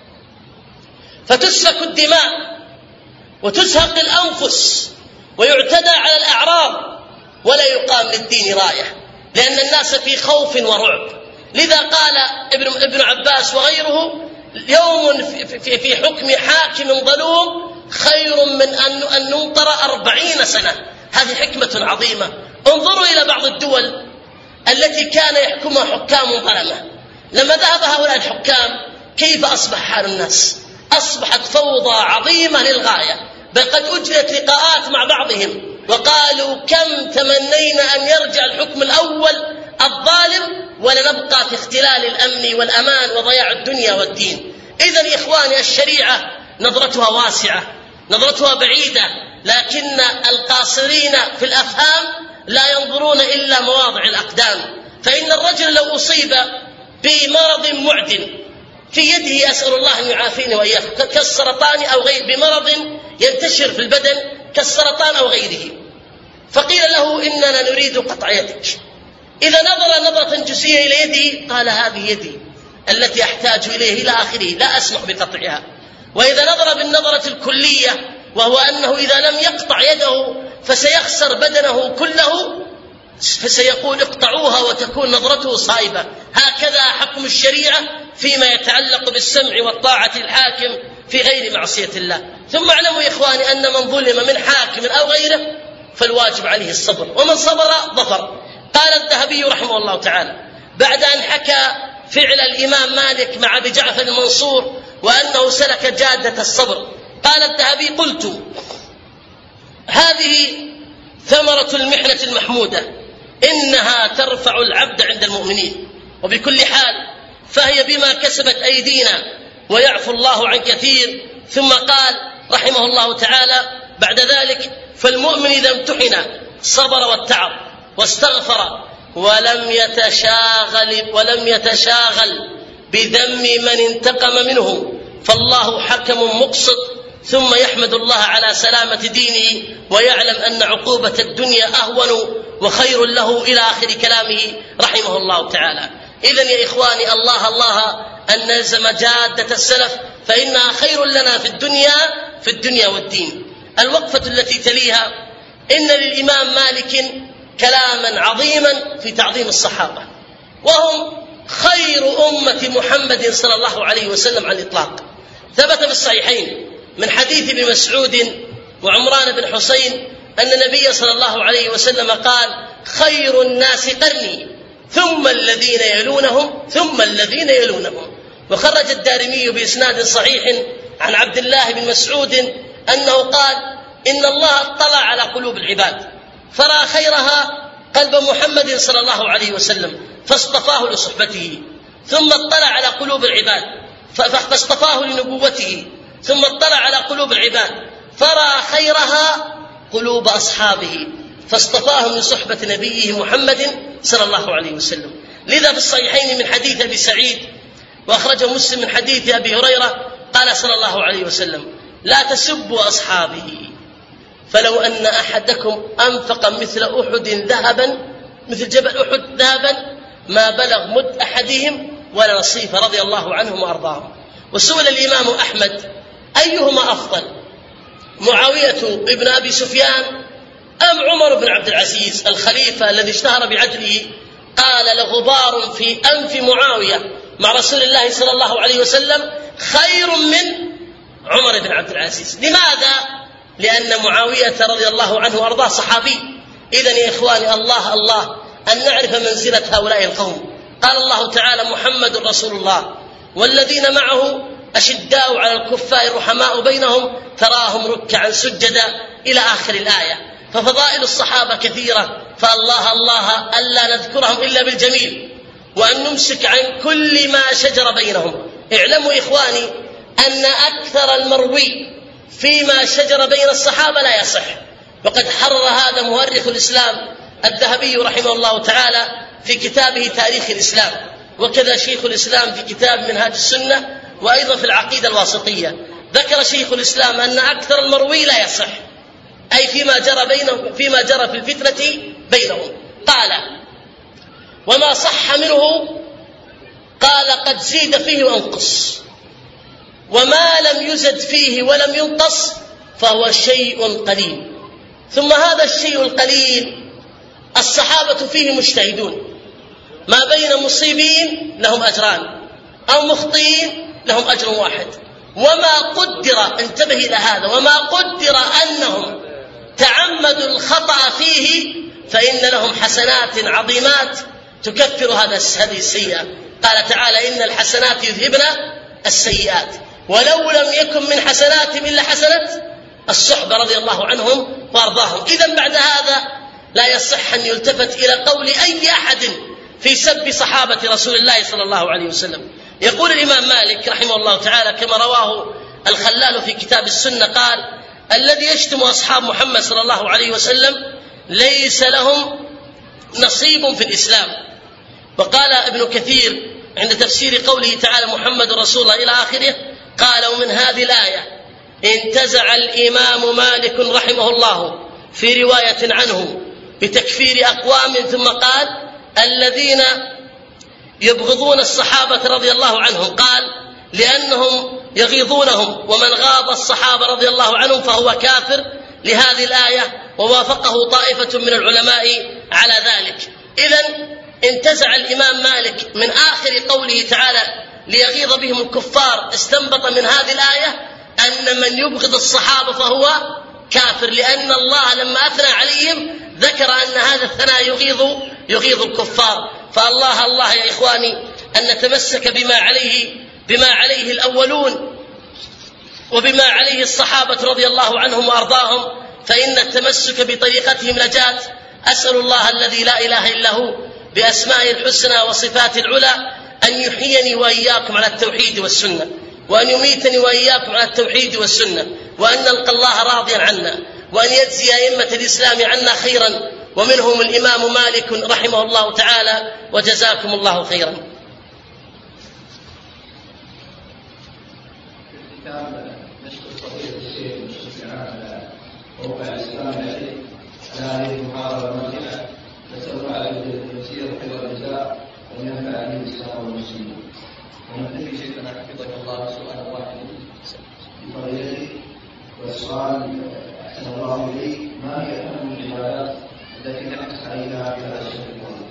فتسفك الدماء وتزهق الأنفس ويعتدى على الأعراض ولا يقام للدين راية، لأن الناس في خوف ورعب. لذا قال ابن, ابن عباس وغيره: يوم في, في حكم حاكم ظلوم خير من أن ننطر أربعين سنة. هذه حكمة عظيمة. انظروا إلى بعض الدول التي كان يحكمها حكام ظلمة، لما ذهب هؤلاء الحكام كيف أصبح حال الناس؟ أصبحت فوضى عظيمة للغاية، بل قد أجرت لقاءات مع بعضهم وقالوا: كم تمنينا أن يرجع الحكم الأول الظالم ولنبقى في اختلال الأمن والأمان وضياع الدنيا والدين. إذن إخواني، الشريعة نظرتها واسعة، نظرتها بعيدة، لكن القاصرين في الأفهام لا ينظرون إلا مواضع الأقدام. فإن الرجل لو أصيب بمرض معدن في يده، أسأل الله أن يعافيني وإياكم، كالسرطان أو غير، بمرض ينتشر في البدن كالسرطان أو غيره، فقيل له: إننا نريد قطع يدك. إذا نظر نظرة جزئية إلى يده قال: هذه يدي التي أحتاج إليه إلى آخره، لا أسمح بقطعها. وإذا نظر بالنظرة الكلية، وهو أنه إذا لم يقطع يده فسيخسر بدنه كله، فسيقول: اقطعوها وتكون نظرته صائبة. هكذا حكم الشريعة فيما يتعلق بالسمع والطاعة للحاكم في غير معصية الله. ثم اعلموا يا إخواني أن من ظلم من حاكم أو غيره فالواجب عليه الصبر، ومن صبر ظفر. قال الذهبي رحمه الله تعالى بعد أن حكى فعل الإمام مالك مع أبي جعفر المنصور وأنه سلك جادة الصبر، قال الذهبي: قلت: هذه ثمرة المحنة المحمودة، إنها ترفع العبد عند المؤمنين، وبكل حال فهي بما كسبت أيدينا ويعفو الله عن كثير. ثم قال رحمه الله تعالى بعد ذلك: فالمؤمن إذا امتحن صبر واتعظ واستغفر ولم يتشاغل ولم يتشاغل بذم من انتقم منه فالله حكم مقسط، ثم يحمد الله على سلامة دينه ويعلم أن عقوبة الدنيا أهون وخير له، إلى آخر كلامه رحمه الله تعالى. إذن يا إخواني الله الله أن نلزم جادة السلف فإنها خير لنا في الدنيا في الدنيا والدين. الوقفة التي تليها: إن للإمام مالك كلاما عظيما في تعظيم الصحابة، وهم خير أمة محمد صلى الله عليه وسلم على الإطلاق. ثبت في الصحيحين من حديث ابن مسعود وعمران بن حسين أن النبي صلى الله عليه وسلم قال: خير الناس قرني ثم الذين يلونهم ثم الذين يلونهم. وخرج الدارمي بإسناد صحيح عن عبد الله بن مسعود أنه قال: إن الله اطلع على قلوب العباد فرأى خيرها قلب محمد صلى الله عليه وسلم فاصطفاه لصحبته، ثم اطلع على قلوب العباد فاصطفاه لنبوته، ثم اطلع على قلوب العباد فرأى خيرها قلوب أصحابه فاصطفاهم لصحبة نبيه محمد صلى الله عليه وسلم. لذا في الصحيحين من حديث أبي سعيد وأخرجه مسلم من حديث أبي هريرة قال صلى الله عليه وسلم: لا تسبوا أصحابي، فلو أن أحدكم أنفق مثل أحد ذهبا مثل جبل أحد ذهبا ما بلغ مد أحدهم ولا نصيف، رضي الله عنهم وأرضاهم. وسئل الإمام أحمد: أيهما أفضل، معاوية ابن أبي سفيان أم عمر بن عبد العزيز الخليفة الذي اشتهر بعدله؟ قال: لغبار في أنف معاوية مع رسول الله صلى الله عليه وسلم خير من عمر بن عبد العزيز. لماذا؟ لأن معاوية رضي الله عنه وأرضاه صحابي. إذن يا إخواني الله الله أن نعرف منزلة هؤلاء القوم. قال الله تعالى: محمد رسول الله والذين معه أشداء على الكفار رحماء بينهم تراهم ركعا سجدا إلى آخر الآية. ففضائل الصحابة كثيرة، فالله الله ألا نذكرهم إلا بالجميل وأن نمسك عن كل ما شجر بينهم. اعلموا إخواني أن أكثر المروي فيما شجر بين الصحابة لا يصح، وقد حرر هذا مؤرخ الإسلام الذهبي رحمه الله تعالى في كتابه تاريخ الإسلام، وكذا شيخ الإسلام في كتاب منهاج السنة، وأيضا في العقيدة الواسطية ذكر شيخ الإسلام أن أكثر المروي لا يصح، أي فيما جرى بينهم فيما جرى في الفتنة بينهم. قال: وما صح منه قال قد زيد فيه وانقص، وما لم يزد فيه ولم ينقص فهو شيء قليل. ثم هذا الشيء القليل الصحابة فيه مجتهدون، ما بين مصيبين لهم أجران أو مخطئين لهم أجر واحد. وما قدر، انتبه إلى هذا، وما قدر أنهم تعمدوا الخطأ فيه فإن لهم حسنات عظيمات تكفر هذا هذه السيئة. قال تعالى: إن الحسنات يذهبن السيئات، ولو لم يكن من حسناتهم إلا حسنة الصحبة رضي الله عنهم وأرضاهم. إذن بعد هذا لا يصح أن يلتفت إلى قول أي أحد في سب صحابة رسول الله صلى الله عليه وسلم. يقول الإمام مالك رحمه الله تعالى كما رواه الخلال في كتاب السنة قال: الذي يشتم أصحاب محمد صلى الله عليه وسلم ليس لهم نصيب في الإسلام. وقال ابن كثير عند تفسير قوله تعالى: محمد رسول الله إلى آخره، قال: ومن هذه الآية انتزع الإمام مالك رحمه الله في رواية عنه بتكفير أقوام، ثم قال: الذين يبغضون الصحابة رضي الله عنهم، قال: لأنهم يغيظونهم، ومن غاض الصحابة رضي الله عنهم فهو كافر لهذه الآية، ووافقه طائفة من العلماء على ذلك. إذن انتزع الإمام مالك من آخر قوله تعالى: ليغيظ بهم الكفار، استنبط من هذه الآية أن من يبغض الصحابة فهو كافر، لأن الله لما أثنى عليهم ذكر أن هذا الثناء يغيظ يغيظ الكفار. فالله الله يا إخواني أن نتمسك بما عليه بما عليه الأولون وبما عليه الصحابة رضي الله عنهم وأرضاهم، فإن التمسك بطريقتهم نجاة. أسأل الله الذي لا إله إلا هو بأسمائه الحسنى وصفات العلى أن يحييني وإياكم على التوحيد والسنة، وأن يميتني وإياكم على التوحيد والسنة، وأن نلقى الله راضيا عنا، وأن يجزي أئمة الإسلام عنا خيرا، ومنهم الإمام مالك رحمه الله تعالى، وجزاكم الله خيرا. هذه المحاضرة المهمة، نسأل الله أن يجزيه خير الجزاء وينفع به الإسلام والمسلمين. ونبتدي شيخنا حفظك الله سؤالا واحدا بفضيلته، والسؤال أحسن الله إليك: ما هي أهم العبادات التي نحرص عليها في هذا الشهر الكريم؟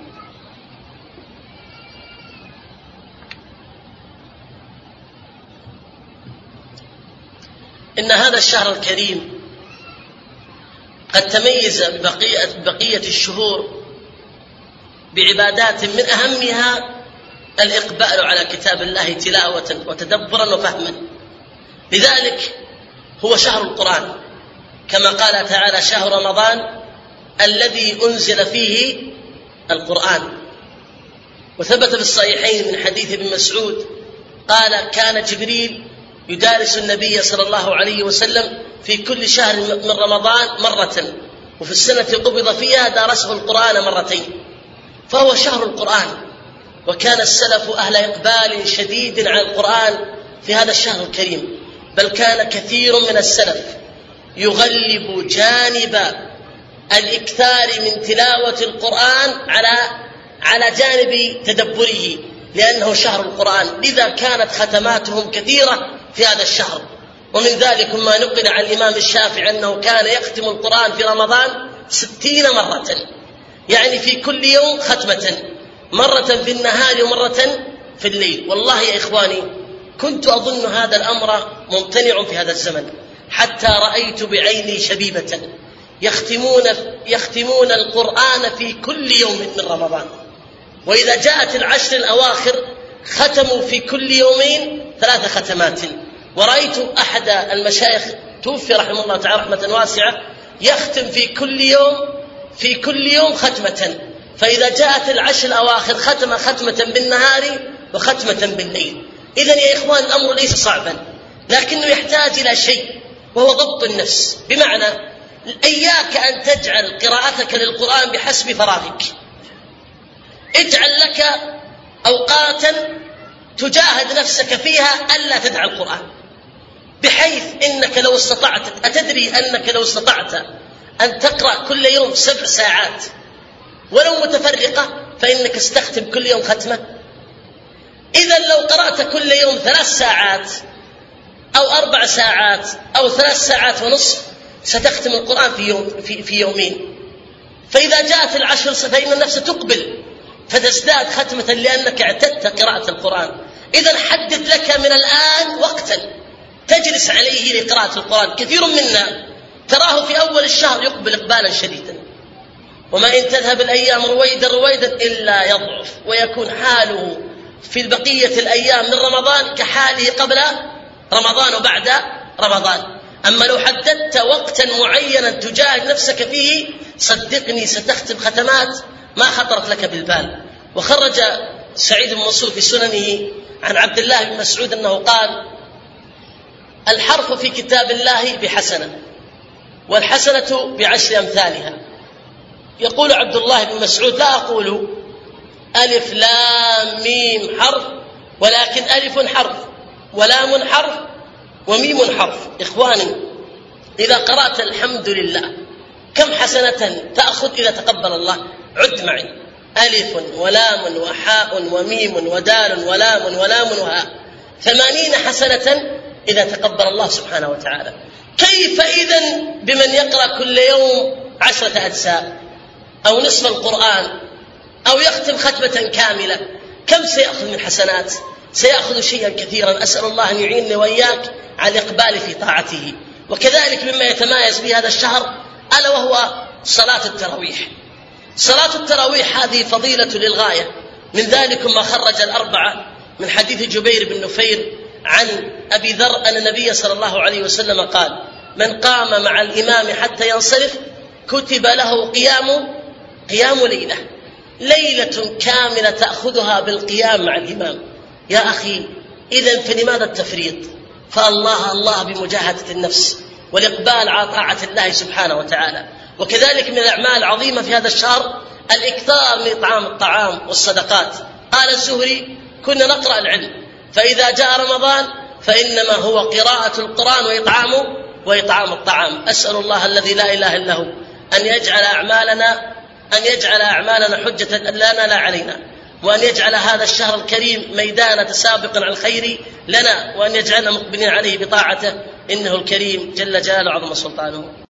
إن هذا الشهر الكريم قد تميز ببقية, بقية الشهور بعبادات من أهمها الإقبال على كتاب الله تلاوة وتدبرا وفهما. لذلك هو شهر القرآن، كما قال تعالى: شهر رمضان الذي أنزل فيه القرآن. وثبت في الصحيحين من حديث ابن مسعود قال: كان جبريل يدارس النبي صلى الله عليه وسلم في كل شهر من رمضان مرة، وفي السنة قبض فيها دارسه القرآن مرتين، فهو شهر القرآن. وكان السلف أهل إقبال شديد على القرآن في هذا الشهر الكريم، بل كان كثير من السلف يغلب جانب الإكثار من تلاوة القرآن على على جانب تدبره، لأنه شهر القرآن. لذا كانت ختماتهم كثيرة في هذا الشهر. ومن ذلك ما نقل عن الإمام الشافعي أنه كان يختم القرآن في رمضان ستين مرة، يعني في كل يوم ختمة، مرة في النهار ومرة في الليل. والله يا إخواني كنت أظن هذا الأمر ممتنع في هذا الزمن، حتى رأيت بعيني شبيبة يختمون, يختمون القرآن في كل يوم من رمضان، وإذا جاءت العشر الأواخر ختموا في كل يومين ثلاث ختمات. ورأيت أحد المشايخ توفي رحمه الله تعالى رحمة واسعة يختم في كل يوم في كل يوم ختمة، فإذا جاءت العشر الأواخر ختم ختمة بالنهار وختمة بالليل. إذن يا إخوان الأمر ليس صعبا، لكنه يحتاج إلى شيء وهو ضبط النفس، بمعنى إياك أن تجعل قراءتك للقرآن بحسب فراغك. اجعل لك أوقاتا تجاهد نفسك فيها ألا تدع القرآن، بحيث إنك لو استطعت، أتدري أنك لو استطعت أن تقرأ كل يوم سبع ساعات ولو متفرقة فإنك استختم كل يوم ختمة. إذا لو قرأت كل يوم ثلاث ساعات أو أربع ساعات أو ثلاث ساعات ونصف ستختم القرآن في يوم في, في يومين. فإذا جاءت العشر فإن النفس تقبل فتزداد ختمة لأنك اعتدت قراءة القرآن. إذا حدد لك من الآن وقتا تجلس عليه لقراءة القرآن. كثير منا تراه في أول الشهر يقبل إقبالا شديدا، وما إن تذهب الأيام رويدا رويدا إلا يضعف، ويكون حاله في بقية الأيام من رمضان كحاله قبل رمضان وبعد رمضان. أما لو حددت وقتا معينا تجاهد نفسك فيه صدقني ستختم ختمات ما خطرت لك بالبال. وخرج سعيد بن منصور في سننه عن عبد الله بن مسعود أنه قال: الحرف في كتاب الله بحسنة، والحسنة بعشر أمثالها. يقول عبد الله بن مسعود: لا أقول ألف لام ميم حرف، ولكن ألف حرف ولام حرف وميم حرف. إخواني إذا قرأت الحمد لله كم حسنة تأخذ إذا تقبل الله؟ عد معي: ألف ولام وحاء وميم ودال ولام ولام وهاء، ثمانين حسنة إذا تقبل الله سبحانه وتعالى. كيف إذن بمن يقرأ كل يوم عشرة أجزاء أو نصف القرآن أو يختم ختمة كاملة؟ كم سيأخذ من حسنات؟ سيأخذ شيئا كثيرا. أسأل الله أن يعينني وإياك على الإقبال في طاعته. وكذلك مما يتمايز به هذا الشهر ألا وهو صلاة التراويح. صلاة التراويح هذه فضيلة للغاية، من ذلك ما خرج الأربعة من حديث جبير بن نفير عن أبي ذر أن النبي صلى الله عليه وسلم قال: من قام مع الإمام حتى ينصرف كتب له قيام قيام ليلة ليلة كاملة تأخذها بالقيام مع الإمام. يا أخي إذن فلماذا التفريط؟ فالله الله بمجاهدة النفس والإقبال على طاعة الله سبحانه وتعالى. وكذلك من الأعمال العظيمة في هذا الشهر الإكثار من إطعام الطعام والصدقات. قال الزهري: كنا نقرأ العلم، فإذا جاء رمضان فإنما هو قراءة القرآن وإطعام وإطعام الطعام. أسأل الله الذي لا إله إلا هو أن يجعل أعمالنا أن يجعل أعمالنا حجة لنا لا علينا، وأن يجعل هذا الشهر الكريم ميدان تسابق على الخير لنا، وأن يجعلنا مقبلين عليه بطاعته، إنه الكريم جل جلاله وعظم سلطانه.